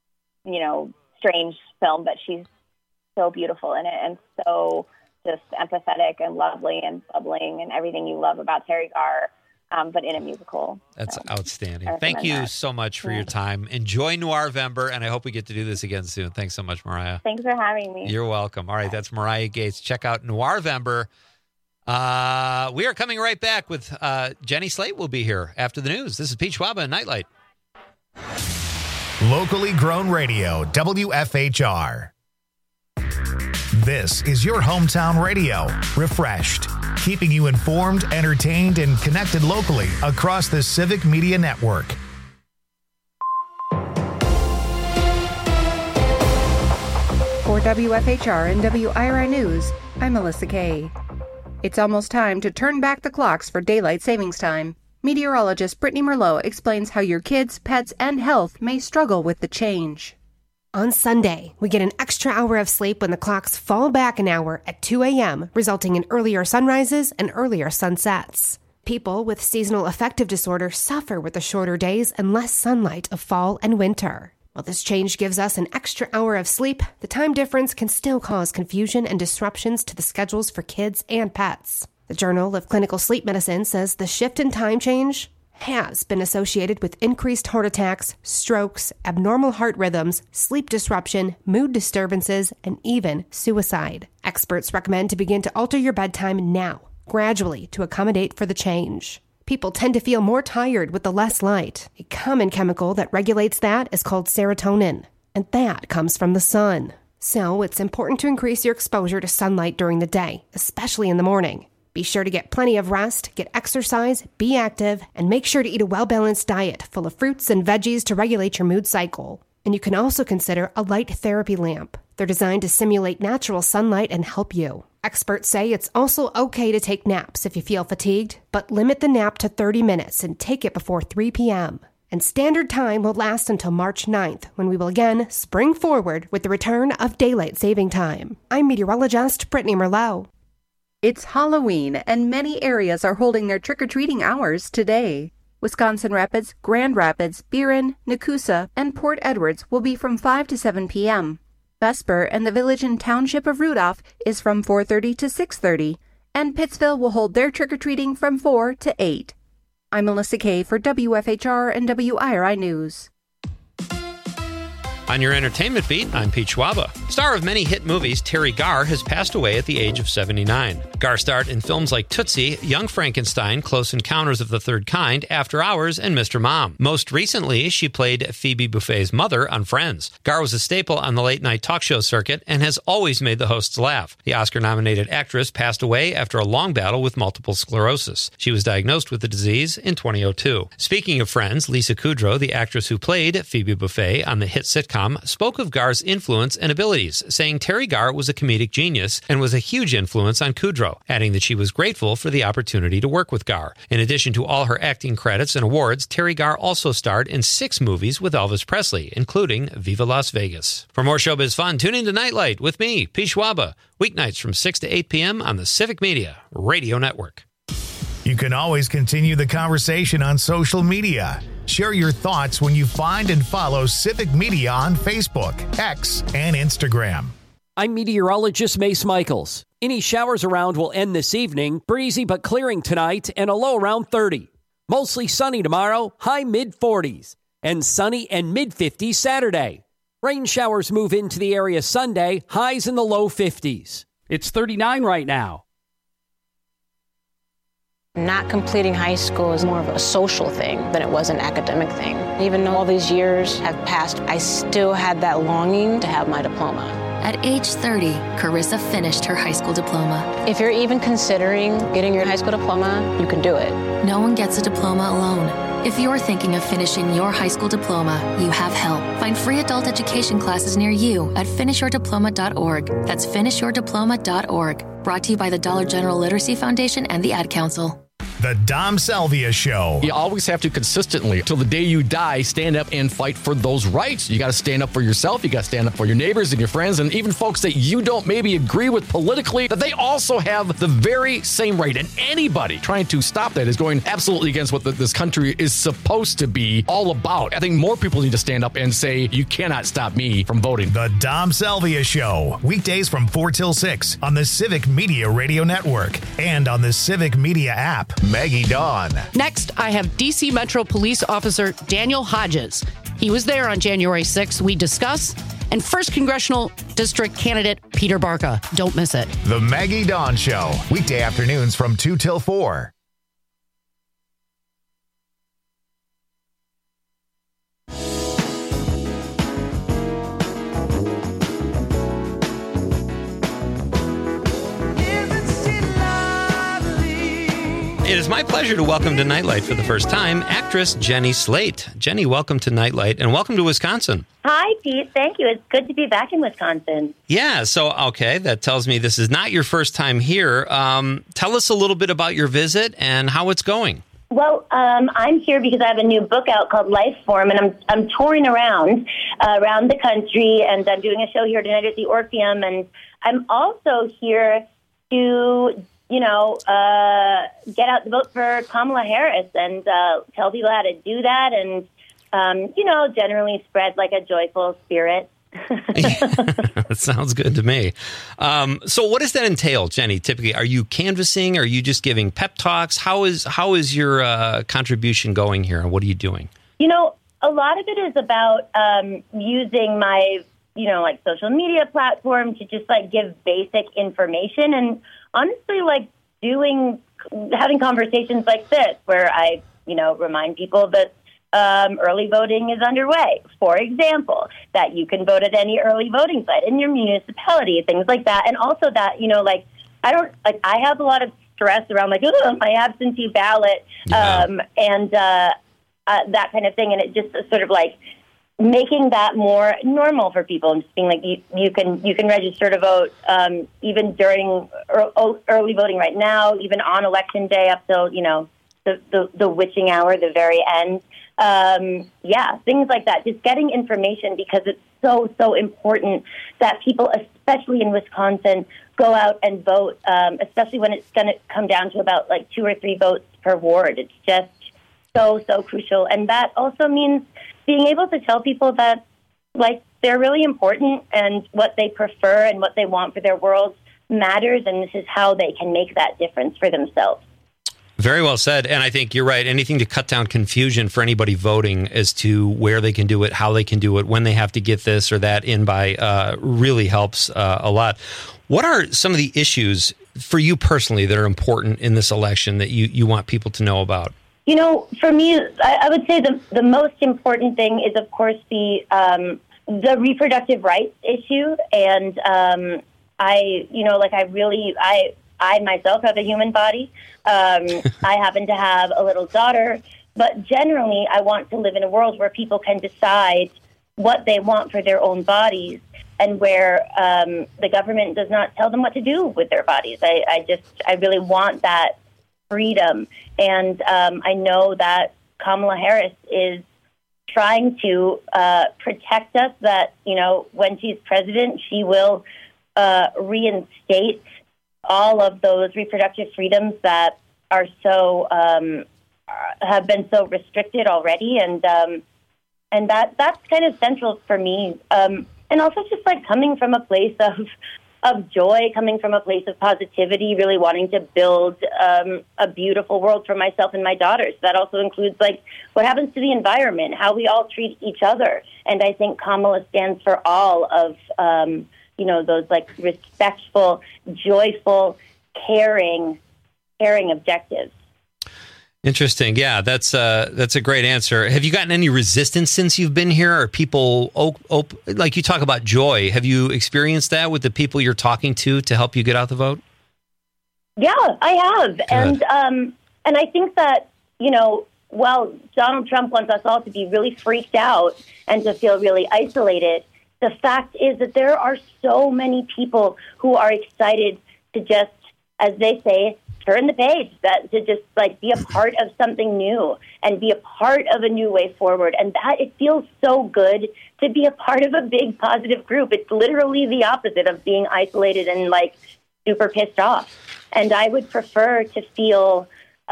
S19: strange film, but she's so beautiful in it and so just empathetic and lovely and bubbling and everything you love about Terry Garr. But in a musical.
S17: That's outstanding. Thank you so much for your time. Enjoy Noirvember, and I hope we get to do this again soon. Thanks so much, Mariah.
S19: Thanks for having me.
S17: You're welcome. All right, that's Mariah Gates. Check out Noirvember. We are coming right back with Jenny Slate will be here after the news. This is Pete Schwaba and Nightlight.
S5: Locally grown radio, WFHR. This is your hometown radio, refreshed, keeping you informed, entertained, and connected locally across the Civic Media Network.
S1: For WFHR and WIRI News, I'm Melissa Kay. It's almost time to turn back the clocks for daylight savings time. Meteorologist Brittany Merlot explains how your kids, pets, and health may struggle with the change.
S2: On Sunday, we get an extra hour of sleep when the clocks fall back an hour at 2 a.m., resulting in earlier sunrises and earlier sunsets. People with seasonal affective disorder suffer with the shorter days and less sunlight of fall and winter. While this change gives us an extra hour of sleep, the time difference can still cause confusion and disruptions to the schedules for kids and pets. The Journal of Clinical Sleep Medicine says the shift in time change has been associated with increased heart attacks, strokes, abnormal heart rhythms, sleep disruption, mood disturbances, and even suicide. Experts recommend to begin to alter your bedtime now, gradually, to accommodate for the change. People tend to feel more tired with the less light. A common chemical that regulates that is called serotonin, and that comes from the sun. So it's important to increase your exposure to sunlight during the day, especially in the morning. Be sure to get plenty of rest, get exercise, be active, and make sure to eat a well-balanced diet full of fruits and veggies to regulate your mood cycle. And you can also consider a light therapy lamp. They're designed to simulate natural sunlight and help you. Experts say it's also okay to take naps if you feel fatigued, but limit the nap to 30 minutes and take it before 3 p.m. And standard time will last until March 9th, when we will again spring forward with the return of daylight saving time. I'm meteorologist Brittany Merlot.
S1: It's Halloween, and many areas are holding their trick-or-treating hours today. Wisconsin Rapids, Grand Rapids, Burin, Nakusa, and Port Edwards will be from 5 to 7 p.m. Vesper and the village and township of Rudolph is from 4:30 to 6:30, and Pittsville will hold their trick-or-treating from 4 to 8. I'm Melissa Kay for WFHR and WIRI News.
S17: On your entertainment beat, I'm Pete Schwaba. Star of many hit movies, Terry Garr has passed away at the age of 79. Garr starred in films like Tootsie, Young Frankenstein, Close Encounters of the Third Kind, After Hours, and Mr. Mom. Most recently, she played Phoebe Buffay's mother on Friends. Garr was a staple on the late-night talk show circuit and has always made the hosts laugh. The Oscar-nominated actress passed away after a long battle with multiple sclerosis. She was diagnosed with the disease in 2002. Speaking of Friends, Lisa Kudrow, the actress who played Phoebe Buffay on the hit sitcom, spoke of Garr's influence and abilities, saying Terry Garr was a comedic genius and was a huge influence on Kudrow, adding that she was grateful for the opportunity to work with Garr. In addition to all her acting credits and awards, Terry Garr also starred in 6 movies with Elvis Presley, including Viva Las Vegas. For more showbiz fun, tune in to Nightlight with me, Pete Schwaba, weeknights from 6 to 8 p.m. on the Civic Media Radio Network.
S5: You can always continue the conversation on social media. Share your thoughts when you find and follow Civic Media on Facebook, X, and Instagram.
S11: I'm meteorologist Mace Michaels. Any showers around will end this evening, breezy but clearing tonight, and a low around 30. Mostly sunny tomorrow, high mid-40s, and sunny and mid-50s Saturday. Rain showers move into the area Sunday, highs in the low 50s. It's 39 right now.
S3: Not completing high school is more of a social thing than it was an academic thing. Even though all these years have passed, I still had that longing to have my diploma.
S4: At age 30, Carissa finished her high school diploma.
S3: If you're even considering getting your high school diploma, you can do it.
S4: No one gets a diploma alone. If you're thinking of finishing your high school diploma, you have help. Find free adult education classes near you at finishyourdiploma.org. That's finishyourdiploma.org. Brought to you by the Dollar General Literacy Foundation and the Ad Council.
S5: The Dom Salvia Show.
S6: You always have to consistently, till the day you die, stand up and fight for those rights. You got to stand up for yourself. You got to stand up for your neighbors and your friends and even folks that you don't maybe agree with politically, that they also have the very same right. And anybody trying to stop that is going absolutely against what this country is supposed to be all about. I think more people need to stand up and say, you cannot stop me from voting.
S5: The Dom Salvia Show. Weekdays from 4 till 6 on the Civic Media Radio Network and on the Civic Media app. Maggie Dawn.
S23: Next, I have D.C. Metro Police Officer Daniel Hodges. He was there on January 6th. We discuss. And 1st Congressional District candidate Peter Barca. Don't miss it.
S5: The Maggie Dawn Show. Weekday afternoons from 2 till 4.
S17: It is my pleasure to welcome to Nightlight for the first time actress Jenny Slate. Jenny, welcome to Nightlight and welcome to Wisconsin.
S7: Hi, Pete. Thank you. It's good to be back in Wisconsin.
S17: Yeah, so, okay, that tells me this is not your first time here. Tell us a little bit about your visit and how it's going.
S7: Well, I'm here because I have a new book out called Life Form, and I'm touring around the country, and I'm doing a show here tonight at the Orpheum, and I'm also here to get out the vote for Kamala Harris and tell people how to do that and, generally spread like a joyful spirit.
S17: That sounds good to me. So what does that entail, Jenny, typically? Are you canvassing? Are you just giving pep talks? How is your contribution going here, and what are you doing?
S7: A lot of it is about using my, social media platform to just, give basic information and honestly, having conversations like this where I, remind people that early voting is underway. For example, that you can vote at any early voting site in your municipality, things like that. And also that, I have a lot of stress around my absentee ballot and that kind of thing. And it just sort of making that more normal for people and just being you can register to vote even during early voting right now, even on election day up till the witching hour, the very end. Things like that. Just getting information because it's so important that people, especially in Wisconsin, go out and vote, especially when it's going to come down to about 2 or 3 votes per ward. It's just so crucial. And that also means being able to tell people that, they're really important and what they prefer and what they want for their world matters, and this is how they can make that difference for themselves.
S17: Very well said. And I think you're right. Anything to cut down confusion for anybody voting as to where they can do it, how they can do it, when they have to get this or that in by really helps a lot. What are some of the issues for you personally that are important in this election that you want people to know about?
S7: For me, I would say the most important thing is, of course, the reproductive rights issue. And I myself have a human body. I happen to have a little daughter. But generally, I want to live in a world where people can decide what they want for their own bodies and where the government does not tell them what to do with their bodies. I really want that freedom. And I know that Kamala Harris is trying to protect us, that, when she's president, she will reinstate all of those reproductive freedoms that are so have been so restricted already. And that's kind of central for me. And also just coming from a place of joy, coming from a place of positivity, really wanting to build a beautiful world for myself and my daughters. That also includes what happens to the environment, how we all treat each other. And I think Kamala stands for all of those respectful, joyful, caring objectives.
S17: Interesting. Yeah, that's a great answer. Have you gotten any resistance since you've been here? Are people, like you talk about joy, have you experienced that with the people you're talking to help you get out the vote?
S7: Yeah, I have. Good. And I think that, while Donald Trump wants us all to be really freaked out and to feel really isolated, the fact is that there are so many people who are excited to just, as they say, turn the page, that to just be a part of something new and be a part of a new way forward. And that it feels so good to be a part of a big positive group. It's literally the opposite of being isolated and super pissed off. And I would prefer to feel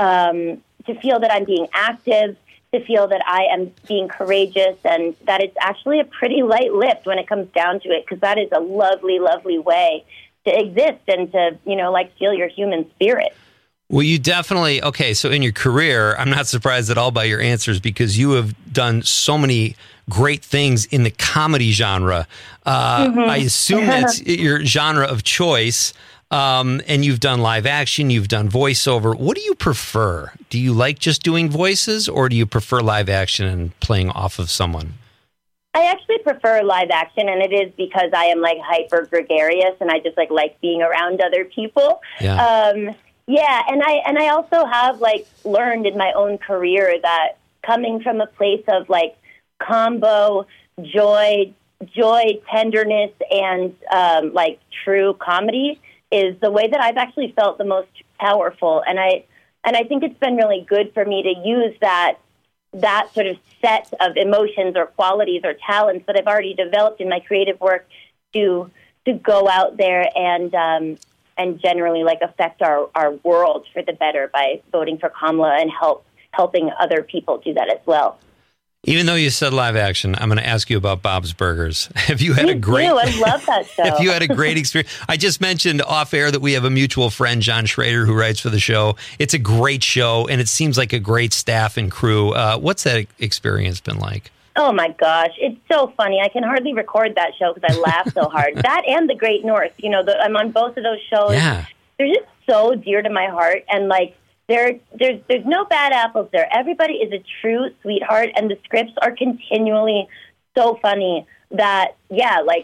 S7: that I'm being active, to feel that I am being courageous, and that it's actually a pretty light lift when it comes down to it, because that is a lovely, lovely way to exist and to, feel your human spirit.
S17: Well, you definitely, so in your career, I'm not surprised at all by your answers because you have done so many great things in the comedy genre. I assume that's your genre of choice. And you've done live action, you've done voiceover. What do you prefer? Do you like just doing voices, or do you prefer live action and playing off of someone?
S7: I actually prefer live action, and it is because I am hyper gregarious and I just like being around other people.
S17: Yeah.
S7: Yeah, and I also have like learned in my own career that coming from a place of like combo joy, tenderness, and like true comedy is the way that I've actually felt the most powerful. And I think it's been really good for me to use that sort of set of emotions or qualities or talents that I've already developed in my creative work to go out there and generally like affect our world for the better by voting for Kamala and helping other people do that as well.
S17: Even though you said live action, I'm going to ask you about Bob's Burgers. Have you had a great?
S7: I love that show.
S17: Have you had a great experience? I just mentioned off air that we have a mutual friend, John Schrader, who writes for the show. It's a great show, and it seems like a great staff and crew. What's that experience been like?
S7: Oh my gosh, it's so funny. I can hardly record that show because I laugh so hard. That and The Great North. You know, I'm on both of those shows.
S17: Yeah.
S7: They're just so dear to my heart, and like. There's no bad apples there. Everybody is a true sweetheart, and the scripts are continually so funny that, yeah, like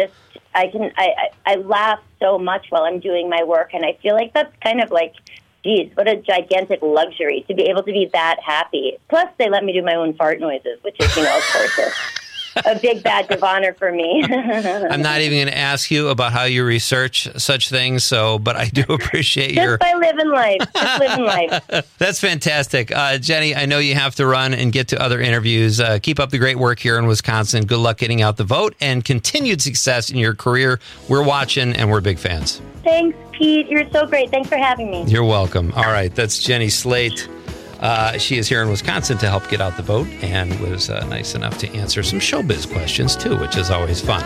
S7: I laugh so much while I'm doing my work, and I feel like that's kind of like, geez, what a gigantic luxury to be able to be that happy. Plus, they let me do my own fart noises, which is, you know, of course, a big badge of honor for me.
S17: I'm not even going to ask you about how you research such things, but I do appreciate
S7: just by living life. Just living life.
S17: That's fantastic. Jenny, I know you have to run and get to other interviews. Keep up the great work here in Wisconsin. Good luck getting out the vote and continued success in your career. We're watching and we're big fans.
S7: Thanks, Pete. You're so great. Thanks for having me.
S17: You're welcome. All right. That's Jenny Slate. She is here in Wisconsin to help get out the vote and was nice enough to answer some showbiz questions, too, which is always fun.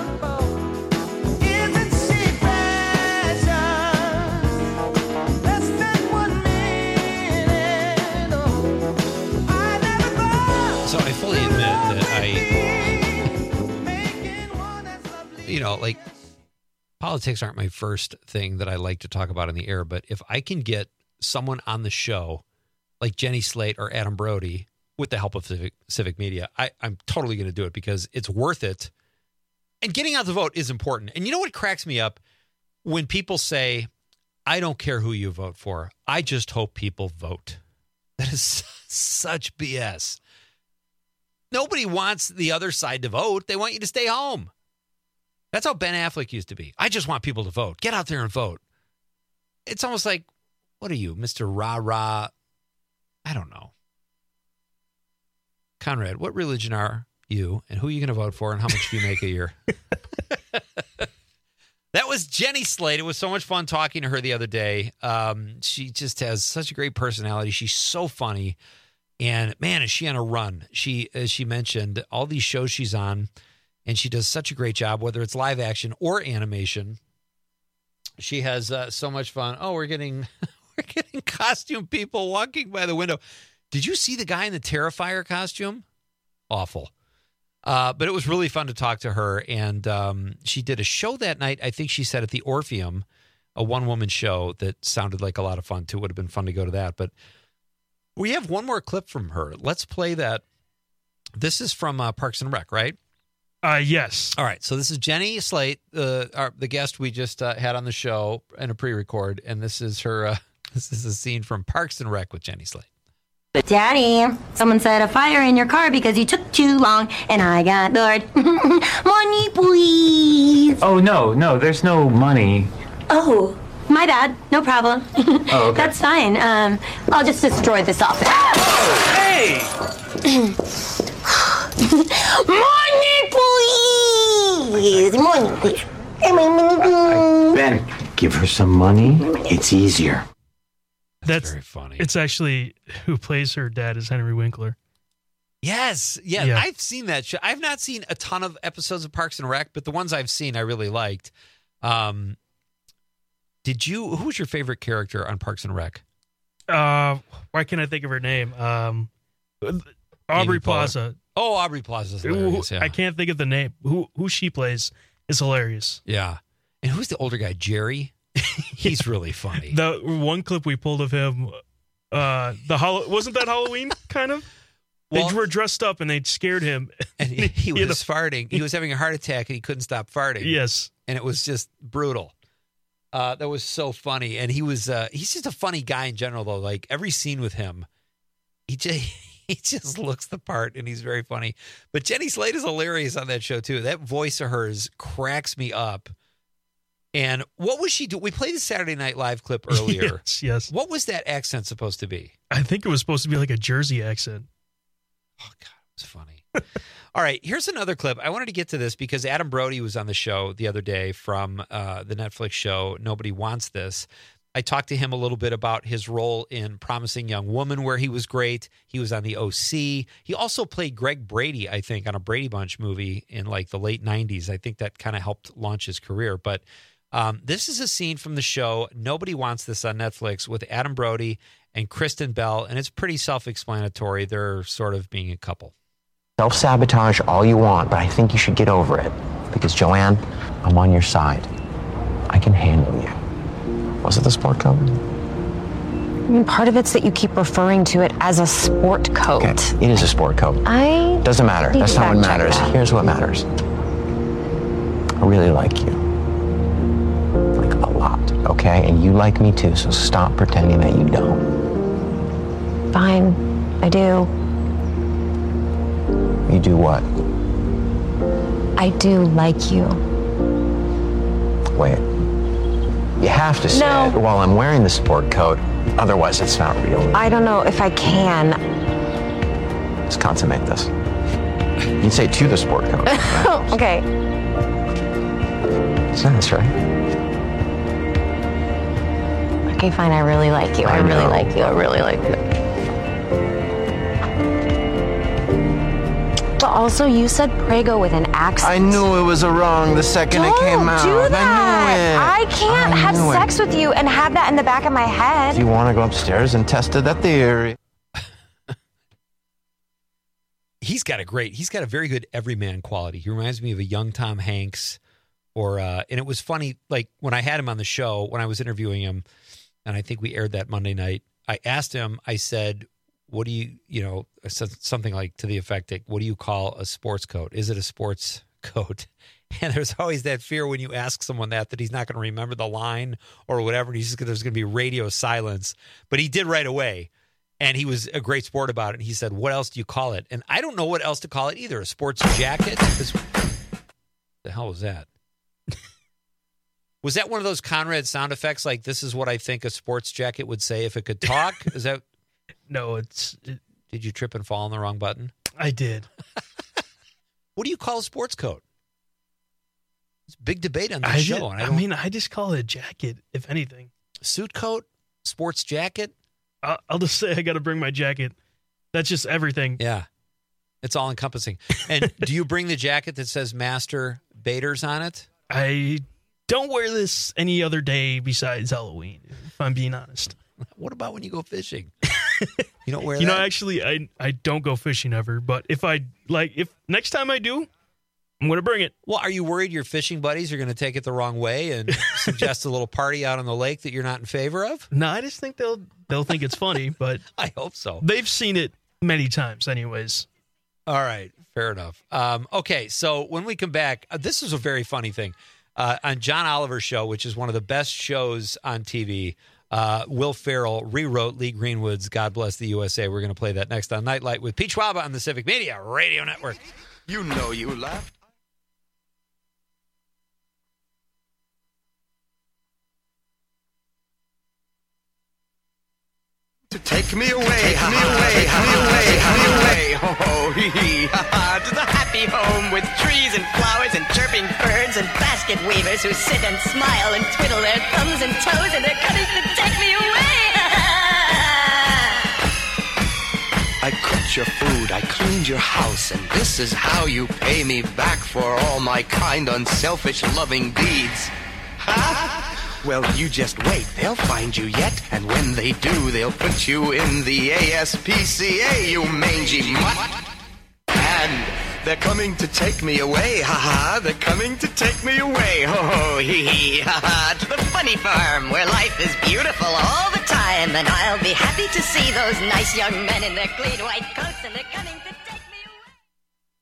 S17: So I fully admit that like politics aren't my first thing that I like to talk about in the air, but if I can get someone on the show like Jenny Slate or Adam Brody, with the help of Civic Media, I'm totally going to do it because it's worth it. And getting out the vote is important. And you know what cracks me up? When people say, I don't care who you vote for. I just hope people vote. That is such BS. Nobody wants the other side to vote. They want you to stay home. That's how Ben Affleck used to be. I just want people to vote. Get out there and vote. It's almost like, what are you, Mr. Rah-Rah? I don't know. Conrad, what religion are you, and who are you going to vote for, and how much do you make a year? That was Jenny Slate. It was so much fun talking to her the other day. She just has such a great personality. She's so funny. And, man, is she on a run. As she mentioned, all these shows she's on, and she does such a great job, whether it's live action or animation. She has so much fun. Oh, we're getting costume people walking by the window. Did you see the guy in the Terrifier costume? Awful. But it was really fun to talk to her. And she did a show that night, I think she said at the Orpheum, a one-woman show that sounded like a lot of fun, too. It would have been fun to go to that. But we have one more clip from her. Let's play that. This is from Parks and Rec, right?
S18: Yes.
S17: All right. So this is Jenny Slate, the guest we just had on the show in a pre-record. And this is her... This is a scene from Parks and Rec with Jenny Slate.
S8: Daddy, someone set a fire in your car because you took too long and I got bored. Money, please.
S9: Oh, no, there's no money.
S8: Oh, my bad. No problem.
S9: Oh, okay.
S8: That's fine. I'll just destroy this office.
S9: Hey!
S8: Money, please. Money, please.
S9: Ben, give her some money. It's easier.
S18: That's
S17: very funny.
S18: It's actually who plays her dad is Henry Winkler.
S17: Yes. Yeah, I've seen that show. I've not seen a ton of episodes of Parks and Rec, but the ones I've seen I really liked. Who was your favorite character on Parks and Rec?
S18: Why can't I think of her name? Aubrey Plaza.
S17: Oh, Aubrey Plaza is hilarious. Yeah.
S18: I can't think of the name. Who she plays is hilarious.
S17: Yeah. And who's the older guy? Jerry? He's really funny.
S18: The one clip we pulled of him, wasn't that Halloween, kind of? They were dressed up and they scared him.
S17: And he was farting. He was having a heart attack and he couldn't stop farting.
S18: Yes.
S17: And it was just brutal. That was so funny. And he's just a funny guy in general, though. Like, every scene with him, he just looks the part, and he's very funny. But Jenny Slate is hilarious on that show, too. That voice of hers cracks me up. And what was she doing? We played the Saturday Night Live clip earlier.
S18: Yes.
S17: What was that accent supposed to be?
S18: I think it was supposed to be like a Jersey accent.
S17: Oh, God, it was funny. All right, here's another clip. I wanted to get to this because Adam Brody was on the show the other day from the Netflix show Nobody Wants This. I talked to him a little bit about his role in Promising Young Woman, where he was great. He was on the OC. He also played Greg Brady, I think, on a Brady Bunch movie in like the late 90s. I think that kind of helped launch his career. But this is a scene from the show Nobody Wants This on Netflix with Adam Brody and Kristen Bell, and it's pretty self-explanatory. They're sort of being a couple.
S9: Self-sabotage all you want, but I think you should get over it. Because, Joanne, I'm on your side. I can handle you. Was it the sport coat?
S3: I mean, part of it's that you keep referring to it as a sport coat.
S9: Okay, it is a sport coat. Doesn't matter. That's not what matters. Here's what matters. I really like you. Like, a lot, okay? And you like me too, so stop pretending that you don't.
S3: Fine, I do.
S9: You do what?
S3: I do like you.
S9: Wait. You have to say it while I'm wearing the sport coat. Otherwise, it's not real.
S3: I don't know if I can.
S9: Let's consummate this. You say it to the sport coat. Right?
S3: Okay.
S9: It's nice, right?
S3: Okay, fine. I really like you. I really like you. I really like you. But also, you said Prego with an accent.
S9: I knew it was a wrong the second it came out.
S3: Don't do that.
S9: I knew it.
S3: I can't have sex with you and have that in the back of my head.
S9: Do you want to go upstairs and test that theory?
S17: He's got a very good everyman quality. He reminds me of a young Tom Hanks, and it was funny, like when I had him on the show, when I was interviewing him, and I think we aired that Monday night, I asked him, I said, what do you something like to the effect that, what do you call a sports coat? Is it a sports coat? And there's always that fear when you ask someone that he's not going to remember the line or whatever. And there's going to be radio silence. But he did right away. And he was a great sport about it. He said, what else do you call it? And I don't know what else to call it either. A sports jacket? The hell was that? Was that one of those Conrad sound effects? Like, this is what I think a sports jacket would say if it could talk? Is that...
S18: No,
S17: Did you trip and fall on the wrong button?
S18: I did.
S17: What do you call a sports coat? It's a big debate on this show.
S18: I just call it a jacket, if anything.
S17: Suit coat? Sports jacket?
S18: I'll just say I got to bring my jacket. That's just everything.
S17: Yeah. It's all encompassing. And do you bring the jacket that says Master Baders on it?
S18: I don't wear this any other day besides Halloween, if I'm being honest.
S17: What about when you go fishing? You don't wear that?
S18: You know, actually, I don't go fishing ever, but if next time I do, I'm going to bring it.
S17: Well, are you worried your fishing buddies are going to take it the wrong way and suggest a little party out on the lake that you're not in favor of?
S18: No, I just think they'll think it's funny, but
S17: I hope so.
S18: They've seen it many times anyways.
S17: All right, fair enough. Okay, so when we come back, this is a very funny thing. On John Oliver's show, which is one of the best shows on TV, Will Ferrell rewrote Lee Greenwood's God Bless the USA. We're going to play that next on Nightlight with Pete Schwaba on the Civic Media Radio Network.
S26: You know you laughed. To take me away, take me away, oh, hee hee, to the happy home with trees and flowers and chirping birds and basket weavers who sit and smile and twiddle their thumbs and toes and they're coming to take me away. I cooked your food, I cleaned your house, and this is how you pay me back for all my kind, unselfish, loving deeds. Huh? Well, you just wait. They'll find you yet, and when they do, they'll put you in the ASPCA, you mangy mutt. And they're coming to take me away, ha-ha. They're coming to take me away, ho-ho, hee-hee, ha-ha. To the funny farm, where life is beautiful all the time. And I'll be happy to see those nice young men in their clean white coats, and they're coming to take me away.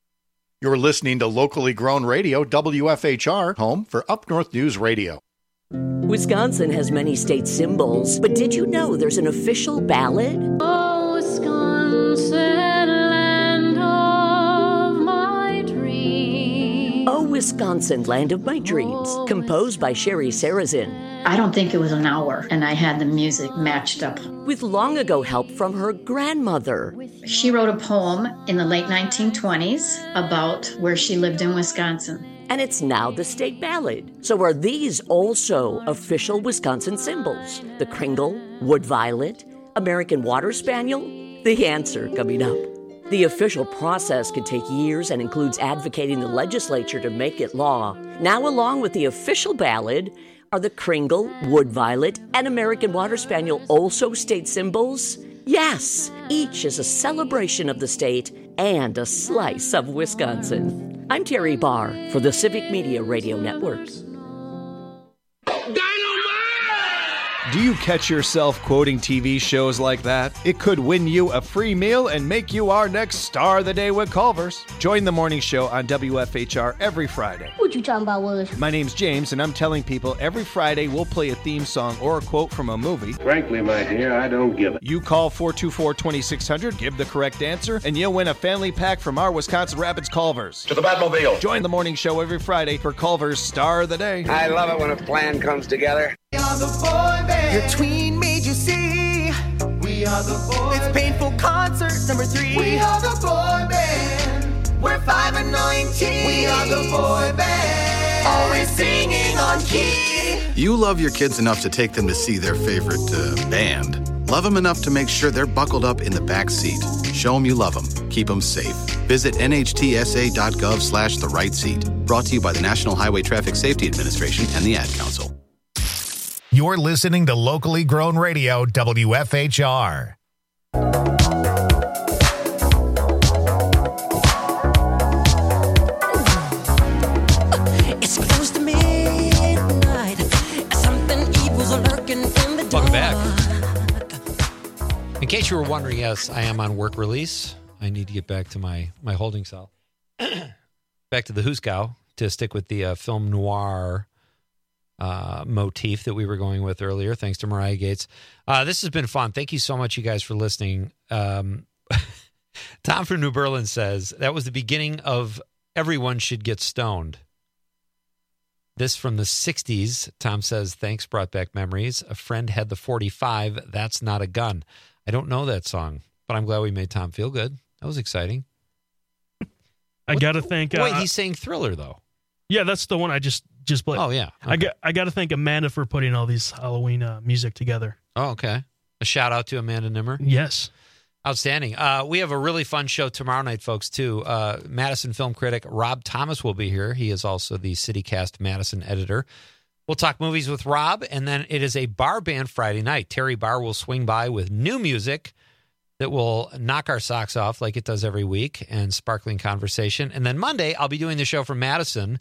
S10: You're listening to locally grown radio, WFHR, home for Up North News Radio. Wisconsin has many state symbols, but did you know there's an official ballad?
S12: Oh, Wisconsin, land of my dreams.
S10: Oh, Wisconsin, land of my dreams, composed by Sherry Sarazin.
S13: I don't think it was an hour, and I had the music matched up.
S10: With long ago help from her grandmother.
S13: She wrote a poem in the late 1920s about where she lived in Wisconsin.
S10: And it's now the state ballad. So are these also official Wisconsin symbols? The Kringle, Wood Violet, American Water Spaniel? The answer coming up. The official process can take years and includes advocating the legislature to make it law. Now, along with the official ballad, are the Kringle, Wood Violet, and American Water Spaniel also state symbols? Yes, each is a celebration of the state and a slice of Wisconsin. I'm Terry Barr for the Civic Media Radio Network.
S22: Do you catch yourself quoting TV shows like that? It could win you a free meal and make you our next Star of the Day with Culver's. Join the morning show on WFHR every Friday.
S8: What you talking about, Willis?
S22: My name's James, and I'm telling people every Friday we'll play a theme song or a quote from a movie.
S24: Frankly, my dear, I don't give it.
S22: You call 424-2600, give the correct answer, and you'll win a family pack from our Wisconsin Rapids Culver's.
S24: To the Batmobile.
S22: Join the morning show every Friday for Culver's Star of the Day.
S24: I love it when a plan comes together.
S15: We are the boy band. Your tween made you see. We are the boy band. It's Painful Concert number 3. We are the boy band. We're 5 and 19. We are the boy band. Always singing on key.
S16: You love your kids enough to take them to see their favorite band. Love them enough to make sure they're buckled up in the back seat. Show them you love them. Keep them safe. Visit nhtsa.gov/the right seat. Brought to you by the National Highway Traffic Safety Administration and the Ad Council.
S5: You're listening to locally grown radio, WFHR.
S12: It's close to midnight. Something evil's lurking in the dark.
S17: Welcome back. In case you were wondering, yes, I am on work release. I need to get back to my holding cell. Back to the Huskow to stick with the film noir motif that we were going with earlier, thanks to Mariah Gates. This has been fun. Thank you so much, you guys, for listening. Tom from New Berlin says, that was the beginning of Everyone Should Get Stoned. This from the 60s. Tom says, thanks, brought back memories. A friend had the 45. That's not a gun. I don't know that song, but I'm glad we made Tom feel good. That was exciting.
S18: I got to thank...
S17: wait, he's saying Thriller, though.
S18: Yeah, that's the one I just played.
S17: Oh, yeah. Okay.
S18: I got to thank Amanda for putting all these Halloween music together.
S17: Oh, okay. A shout out to Amanda Nimmer.
S18: Yes.
S17: Outstanding. We have a really fun show tomorrow night, folks, too. Madison film critic Rob Thomas will be here. He is also the CityCast Madison editor. We'll talk movies with Rob, and then it is a bar band Friday night. Terry Barr will swing by with new music that will knock our socks off like it does every week, and sparkling conversation. And then Monday, I'll be doing the show from Madison,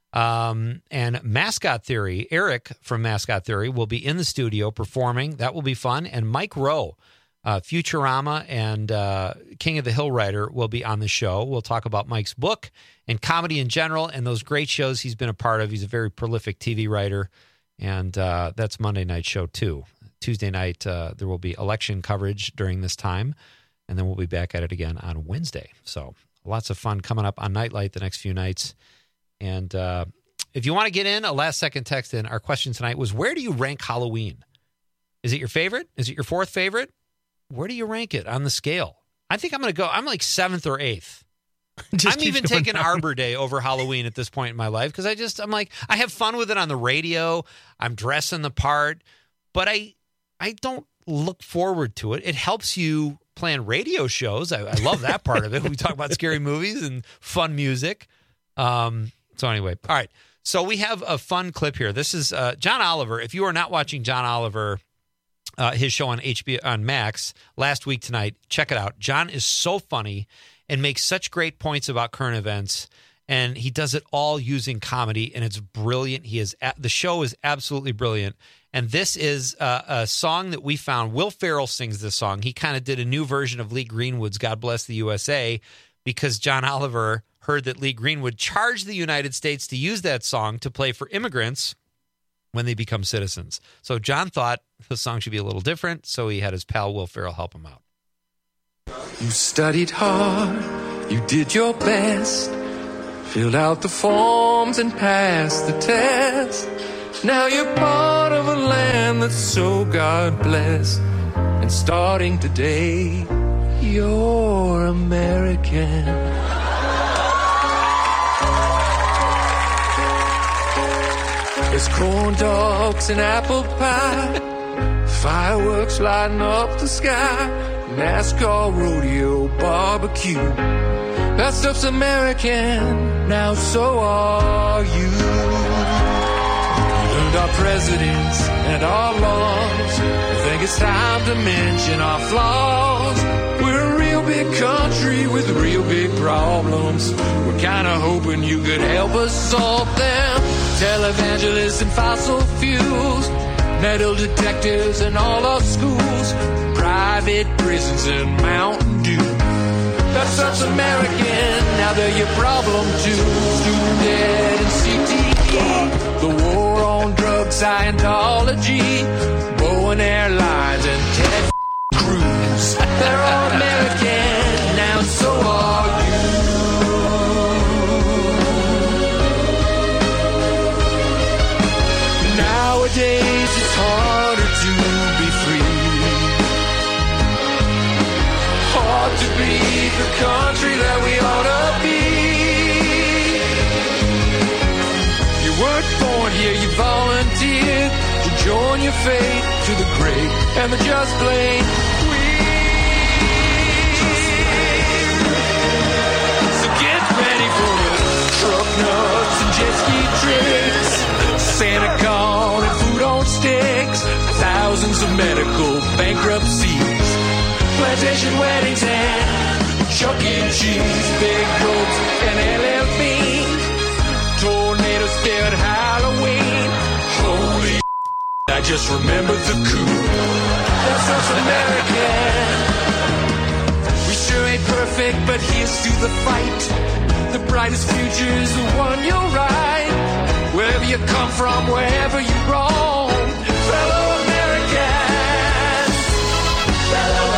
S17: and Mascot Theory. Eric from Mascot Theory will be in the studio performing. That will be fun. And Mike Rowe, Futurama and King of the Hill Writer, will be on the show. We'll talk about Mike's book and comedy in general and those great shows he's been a part of. He's a very prolific TV writer, and that's Monday night show too. Tuesday night, there will be election coverage during this time, and then we'll be back at it again on Wednesday. So lots of fun coming up on Nightlight the next few nights. And if you want to get in, a last-second text in, our question tonight was, where do you rank Halloween? Is it your favorite? Is it your fourth favorite? Where do you rank it on the scale? I think I'm going to go, I'm like 7th or 8th. I'm even taking Arbor Day over Halloween at this point in my life because I'm like, I have fun with it on the radio. I'm dressing the part, but I don't look forward to it. It helps you plan radio shows. I love that part of it. We talk about scary movies and fun music. So anyway, all right. So we have a fun clip here. This is John Oliver. If you are not watching John Oliver, his show on HBO on Max last week tonight, check it out. John is so funny and makes such great points about current events, and he does it all using comedy, and it's brilliant. The show is absolutely brilliant. And this is a song that we found. Will Ferrell sings this song. He kind of did a new version of Lee Greenwood's God Bless the USA because John Oliver heard that Lee Greenwood charged the United States to use that song to play for immigrants when they become citizens. So John thought the song should be a little different, so he had his pal Will Ferrell help him out.
S2: You studied hard, you did your best, filled out the forms and passed the test. Now you're part of a land that's so God blessed. And starting today, you're American. There's corn dogs and apple pie, fireworks lighting up the sky, NASCAR rodeo barbecue. That stuff's American, now so are you. We learned our presidents and our laws. I think it's time to mention our flaws. We're a real big country with real big problems. We're kind of hoping you could help us solve them. Televangelists and fossil fuels, metal detectors in all our schools, private prisons and Mountain Dew. That stuff's American, now they're your problem too. Student debt and CTE, the war on drugs, Scientology, Boeing Airlines and Ted Cruz. They're all American, now so are you. Nowadays it's harder to be free, hard to be the country that we ought to be. You weren't born here, you volunteered to join your fate to the great and the just plain. So get ready for the truck nuts and jet ski trips, Santa Con and food on sticks, thousands of medical bankruptcies, plantation weddings and Chuck E. Cheese, big goats and LL Bean, tornadoes there at Halloween. Holy I just remembered the coup. That's us American. We sure ain't perfect, but here's to the fight. The brightest future is the one you'll ride. Wherever you come from, wherever you roam, fellow Americans, fellow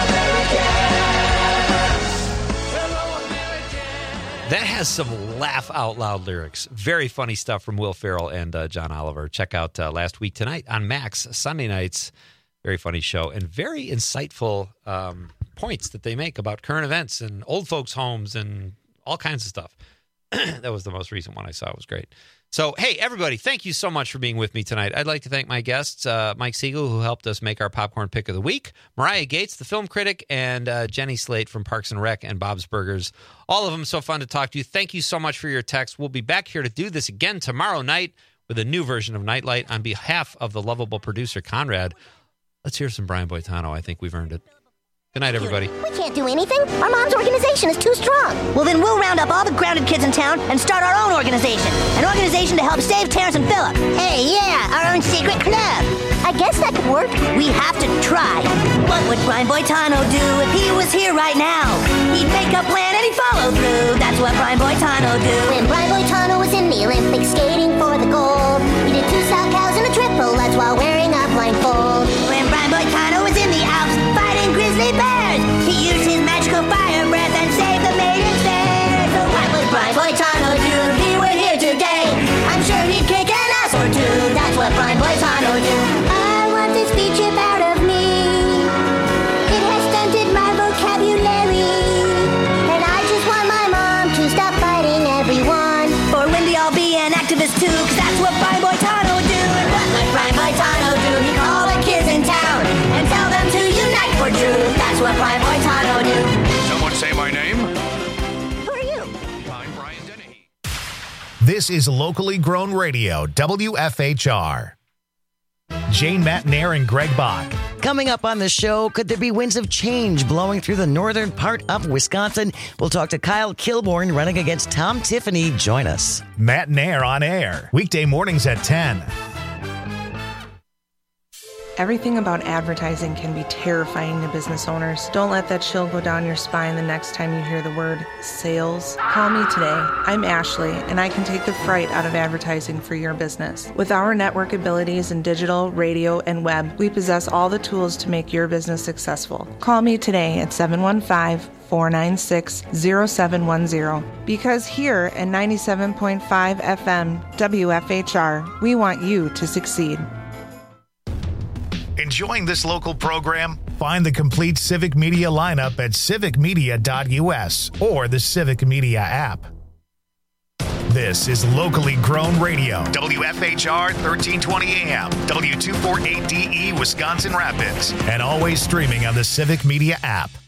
S2: Americans, fellow Americans.
S17: That has some laugh out loud lyrics. Very funny stuff from Will Ferrell and John Oliver. Check out Last Week Tonight on Max Sunday nights. Very funny show and very insightful points that they make about current events and old folks' homes and all kinds of stuff. That was the most recent one I saw. It was great. So, hey, everybody, thank you so much for being with me tonight. I'd like to thank my guests, Mike Siegel, who helped us make our popcorn pick of the week, Mariah Gates, the film critic, and Jenny Slate from Parks and Rec and Bob's Burgers. All of them so fun to talk to you. Thank you so much for your text. We'll be back here to do this again tomorrow night with a new version of Nightlight. On behalf of the lovable producer, Conrad, let's hear some Brian Boitano. I think we've earned it. Good night, everybody.
S14: We can't do anything. Our mom's organization is too strong. Well, then we'll round up all the grounded kids in town and start our own organization. An organization to help save Terrence and Phillip. Hey, yeah, our own secret club. I guess that could work. We have to try. What would Brian Boitano do if he was here right now? He'd make a plan and he'd follow through. That's what Brian Boitano do.
S19: When Brian Boitano was in the Olympics skating for the gold, he did 2 sow cows and a triple Lutz while wearing a blindfold.
S14: When Brian Boitano was in the Alps fighting grizzly bears, he used his magical fire breath and saved the maidens there. So what would Brian Boitano do if he were here today? I'm sure he'd kick an ass or two. That's what Brian Boitano do.
S19: I want this speech out of me. It has stunted my vocabulary. And I just want my mom to stop fighting everyone.
S14: Or Wendy, I'll be an activist too, cause that's what Brian Boitano do. And what would Brian Boitano do? He'd call the kids in town and tell them to unite for truth. That's what Brian Boitano do.
S20: Someone say my name?
S14: Who are you?
S20: I'm Brian Dennehy.
S5: This is locally grown radio, WFHR. Jane Matnair and Greg Bach.
S21: Coming up on the show, could there be winds of change blowing through the northern part of Wisconsin? We'll talk to Kyle Kilborn running against Tom Tiffany. Join us.
S5: Matnair on air, weekday mornings at 10.
S1: Everything about advertising can be terrifying to business owners. Don't let that chill go down your spine the next time you hear the word sales. Call me today. I'm Ashley, and I can take the fright out of advertising for your business. With our network abilities in digital, radio, and web, we possess all the tools to make your business successful. Call me today at 715-496-0710. Because here at 97.5 FM WFHR, we want you to succeed.
S5: Enjoying this local program? Find the complete Civic Media lineup at civicmedia.us or the Civic Media app. This is locally grown radio. WFHR 1320 AM, W248DE Wisconsin Rapids, and always streaming on the Civic Media app.